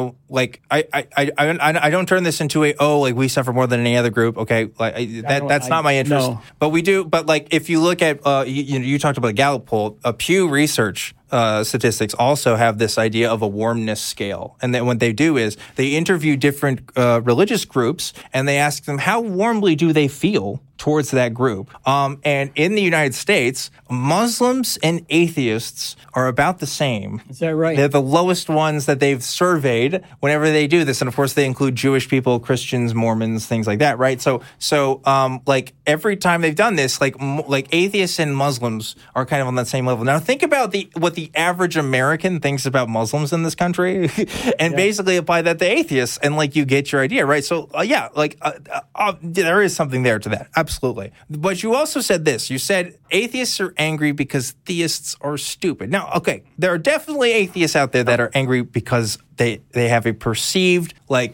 don't turn this into we suffer more than any other group. Okay, that's not my interest. No. But we do. But like if you look at you talked about the Gallup poll, Pew Research statistics also have this idea of a warmness scale. And then what they do is they interview different religious groups and they ask them how warmly do they feel towards that group. And in the United States, Muslims and atheists are about the same. Is that right? They're the lowest ones that they've surveyed whenever they do this. And of course, they include Jewish people, Christians, Mormons, things like that, right? So like every time they've done this, like atheists and Muslims are kind of on that same level. Now think about what the average American thinks about Muslims in this country and basically apply that to atheists and like you get your idea, right? So there is something there to that. Absolutely. But you also said this. You said atheists are angry because theists are stupid. Now, okay, there are definitely atheists out there that are angry because they have a perceived,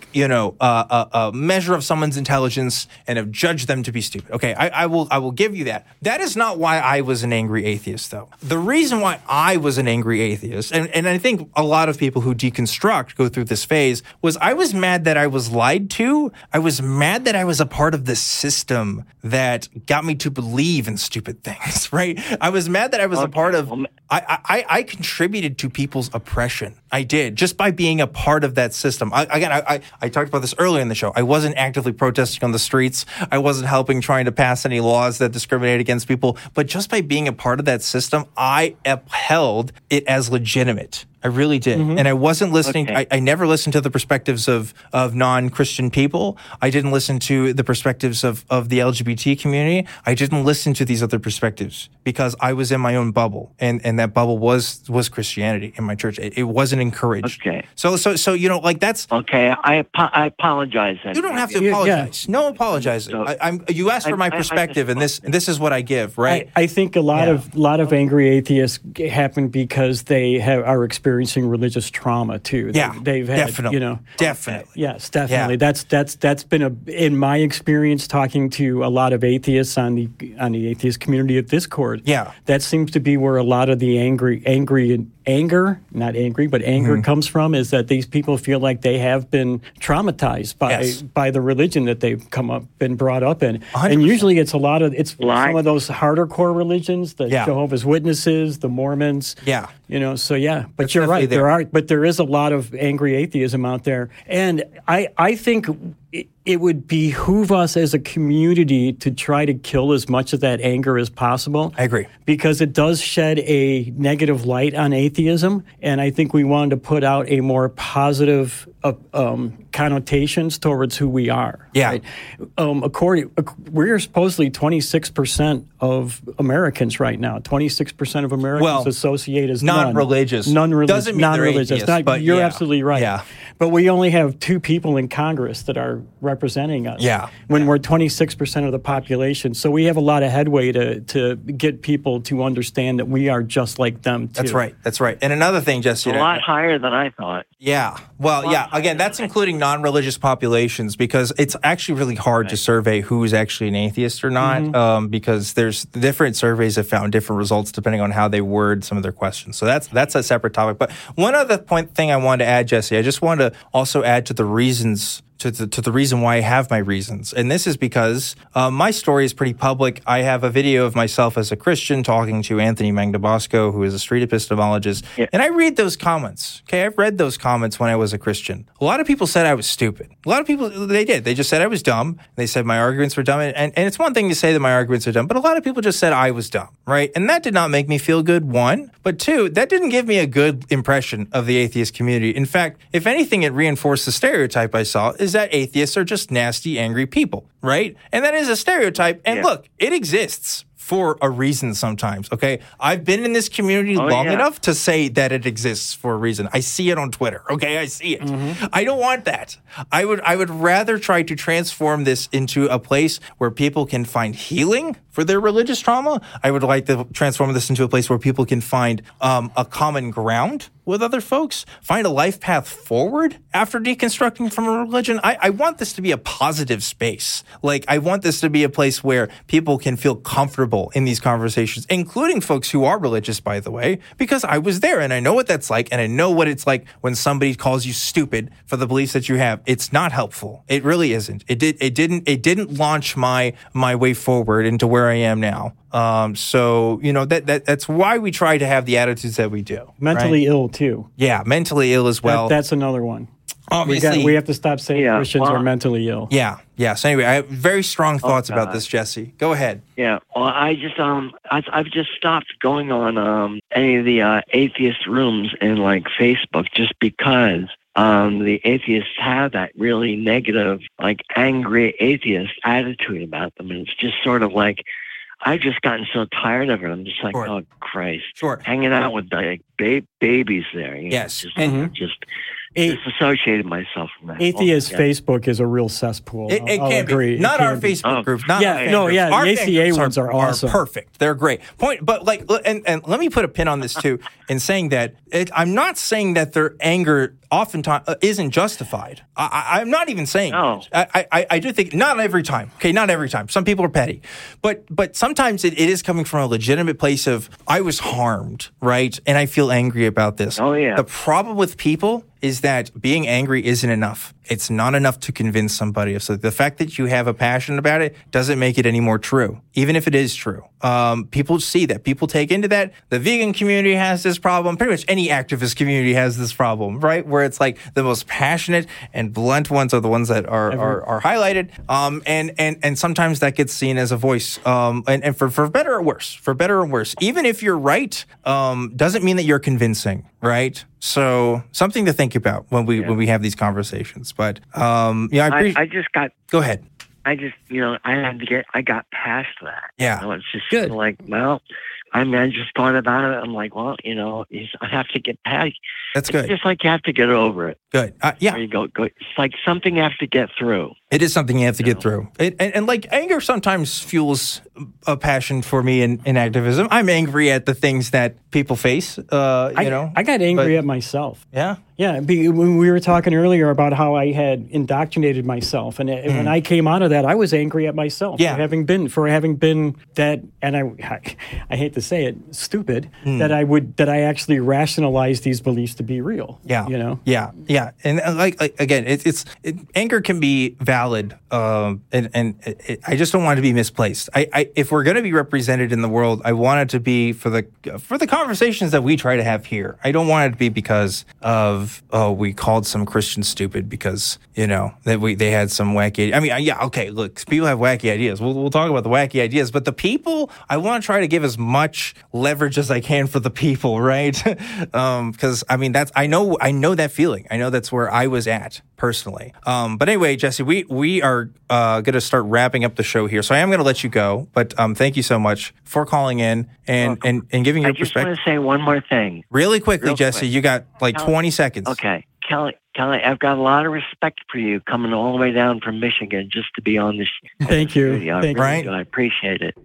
a measure of someone's intelligence and have judged them to be stupid. Okay, I will give you that. That is not why I was an angry atheist, though. The reason why I was an angry atheist, and I think a lot of people who deconstruct go through this phase, was I was mad that I was lied to. I was mad that I was a part of the system that got me to believe in stupid things, right? I was mad that I was a part of... I contributed to people's oppression. I did, just by being a part of that system. I talked about this earlier in the show. I wasn't actively protesting on the streets. I wasn't trying to pass any laws that discriminate against people. But just by being a part of that system, I upheld it as legitimate. I really did. Mm-hmm. And I wasn't listening. Okay. I never listened to the perspectives of non-Christian people. I didn't listen to the perspectives of the LGBT community. I didn't listen to these other perspectives because I was in my own bubble. And that bubble was Christianity in my church. It wasn't encouraged. Okay. So that's... Okay. I apologize. You don't have to apologize. Yeah. No apologizing. You asked for my perspective, and this is what I give, right? I think a lot of angry atheists happen because they are experiencing religious trauma too. They've had, definitely. Definitely. Yes, definitely. Yeah. That's been in my experience talking to a lot of atheists on the atheist community of Discord. Yeah. That seems to be where a lot of the angry anger, not angry, but anger comes from is that these people feel like they have been traumatized by the religion that they've been brought up in. 100%. And usually it's some of those harder core religions, the Jehovah's Witnesses, the Mormons. Yeah. So but that's you're right. There is a lot of angry atheism out there. And I think it would behoove us as a community to try to kill as much of that anger as possible. I agree. Because it does shed a negative light on atheism, and I think we wanted to put out a more positive connotations towards who we are. Yeah. Right? We're supposedly 26% of Americans right now. 26% of Americans associate as non-religious. Doesn't mean non-religious. You're absolutely right. Yeah. But we only have 2 people in Congress that are representing us. Yeah. When we're 26% of the population. So we have a lot of headway to get people to understand that we are just like them too. That's right. And another thing, Jesse. A lot higher than I thought. Yeah. Well, yeah. Again, that's including non-religious populations because it's actually really hard to survey who is actually an atheist or not because there's different surveys have found different results depending on how they word some of their questions. So that's a separate topic. But one other thing I wanted to add, Jesse, I just wanted to also add to the reasons to the reason why I have my reasons. And this is because my story is pretty public. I have a video of myself as a Christian talking to Anthony Magnabosco, who is a street epistemologist. Yeah. And I read those comments. Okay, I've read those comments when I was a Christian. A lot of people said I was stupid. A lot of people, they did. They just said I was dumb. They said my arguments were dumb. And it's one thing to say that my arguments are dumb, but a lot of people just said I was dumb, right? And that did not make me feel good, one. But two, that didn't give me a good impression of the atheist community. In fact, if anything, it reinforced the stereotype I saw is that atheists are just nasty, angry people, right? And that is a stereotype. And look, it exists for a reason sometimes, okay? I've been in this community long enough to say that it exists for a reason. I see it on Twitter, okay? I see it. I don't want that. I would rather try to transform this into a place where people can find healing for their religious trauma. I would like to transform this into a place where people can find a common ground with other folks, find a life path forward after deconstructing from a religion. I want this to be a positive space. Like, I want this to be a place where people can feel comfortable in these conversations, including folks who are religious, by the way, because I was there and I know what that's like. And I know what it's like when somebody calls you stupid for the beliefs that you have. It's not helpful. It really isn't. It didn't launch my way forward into where I am now. So, that's why we try to have the attitudes that we do. Mentally ill too. Yeah, mentally ill as well. That's another one. Obviously, we have to stop saying Christians are mentally ill. Yeah. So anyway, I have very strong thoughts about this, Jesse. Go ahead. Yeah. Well, I just I've just stopped going on any of the atheist rooms in like Facebook just because the atheists have that really negative, like angry atheist attitude about them, and it's just sort of like I've just gotten so tired of it. I'm just like, oh Christ, hanging out with like babies there. Yes, just disassociated myself from that. Atheist Facebook is a real cesspool. It can be. Not our Facebook groups. Not the ACA ones are awesome. Perfect. They're great. But like, and let me put a pin on this too, in saying that I'm not saying that their anger oftentimes isn't justified. I'm not even saying that. I do think not every time. Okay, not every time. Some people are petty, but sometimes it is coming from a legitimate place of I was harmed, right, and I feel angry about this. Oh yeah. The problem with people is that being angry isn't enough. It's not enough to convince somebody. So the fact that you have a passion about it doesn't make it any more true, even if it is true. People see that. People take into that. The vegan community has this problem. Pretty much any activist community has this problem, right? Where it's like the most passionate and blunt ones are the ones that are highlighted. And sometimes that gets seen as a voice. And for better or worse, even if you're right, doesn't mean that you're convincing, right? So something to think about when we have these conversations. But I just got. Go ahead. I just I got past that. Yeah, it's just good. Like, well, I just thought about it. I'm like, well, I have to get past. That's good. It's just like you have to get over it. Good. Yeah. There you go. It's like something you have to get through. It is something you have to get through. And like anger sometimes fuels a passion for me in activism. I'm angry at the things that people face, I got angry at myself. Yeah? Yeah, when we were talking earlier about how I had indoctrinated myself, and when I came out of that, I was angry at myself for having been that, and I hate to say it, stupid, that I actually rationalized these beliefs to be real. Yeah, you know. Yeah, and like again, anger can be valid, and I just don't want it to be misplaced. If we're going to be represented in the world, I want it to be for the conversations that we try to have here. I don't want it to be because of we called some Christians stupid because that they had some wacky. I mean, okay. Look, people have wacky ideas. We'll talk about the wacky ideas, but the people, I want to try to give as much leverage as I can for the people, right? Because I mean, I know that feeling. I know that's where I was at personally. But anyway, Jesse, we are going to start wrapping up the show here, so I am going to let you go. But thank you so much for calling in and giving your perspective. I just want to say one more thing. Really quickly, Jesse, you got like 20 seconds. Okay. Kelly, I've got a lot of respect for you coming all the way down from Michigan just to be on this. Thank you. I appreciate it.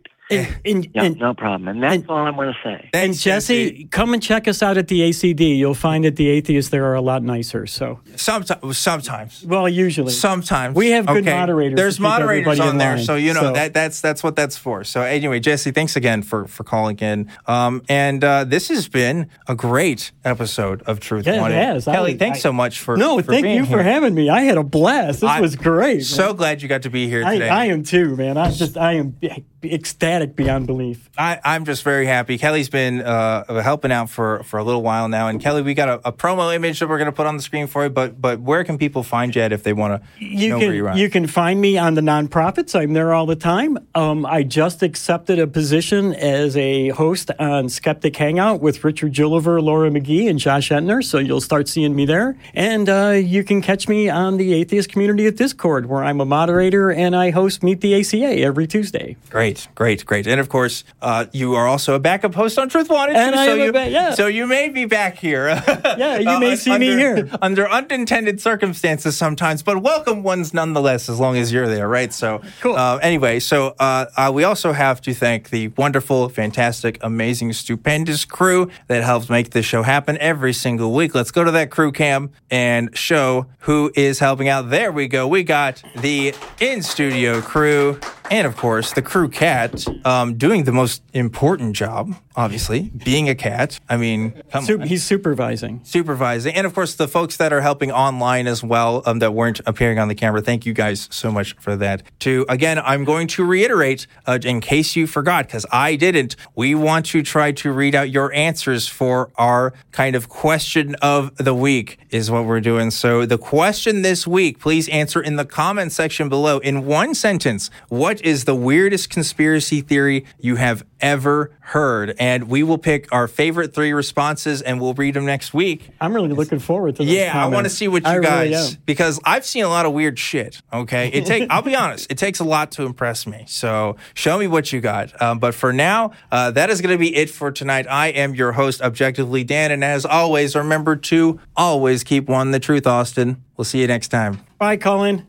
No problem. And that's all I want to say. And Jesse, come and check us out at the ACD. You'll find that the atheists there are a lot nicer. So sometimes. Well, usually. Sometimes. We have good moderators. There's moderators on there, line. so that's what that's for. So anyway, Jesse, thanks again for calling in. And this has been a great episode of Truth Wanted. It has. Kelly, thanks so much for thank you for having me. I had a blast. This was great. So glad you got to be here today. I am too, man. I am ecstatic beyond belief. I'm just very happy. Kelly's been helping out for a little while now. And Kelly, we got a promo image that we're going to put on the screen for you. But where can people find you at if they want to know where you're at? You can find me on the nonprofits. I'm there all the time. I just accepted a position as a host on Skeptic Hangout with Richard Gilliver, Laura McGee, and Josh Entner. So you'll start seeing me there. And you can catch me on the Atheist Community at Discord, where I'm a moderator and I host Meet the ACA every Tuesday. Great. And of course, you are also a backup host on Truth Wanted. And so you may be back here. You may see me here. Under unintended circumstances sometimes, but welcome ones nonetheless, as long as you're there, right? So cool. Anyway, we also have to thank the wonderful, fantastic, amazing, stupendous crew that helps make this show happen every single week. Let's go to that crew cam and show who is helping out. There we go. We got the in-studio crew. And, of course, the crew cat doing the most important job, obviously, being a cat. I mean, he's supervising. And, of course, the folks that are helping online as well that weren't appearing on the camera. Thank you guys so much for that. Again, I'm going to reiterate, in case you forgot, because I didn't, we want to try to read out your answers for our kind of question of the week is what we're doing. So the question this week, please answer in the comment section below in one sentence. What is the weirdest conspiracy theory you have ever heard? And we will pick our favorite 3 responses and we'll read them next week. I'm really looking forward to this. Yeah, I want to see what you guys, because I've seen a lot of weird shit. Okay, I'll be honest, it takes a lot to impress me. So show me what you got. But for now, that is going to be it for tonight. I am your host, Objectively Dan, and as always, remember to always keep one the truth, Austin. We'll see you next time. Bye, Colin.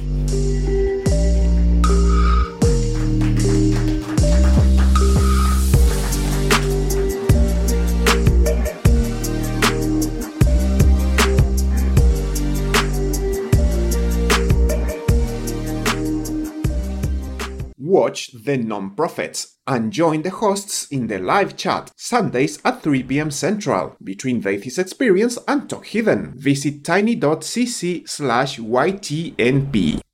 Watch The Non-Prophets and join the hosts in the live chat Sundays at 3 p.m. Central between The Atheist Experience and Talk Hidden. Visit tiny.cc/YTNP.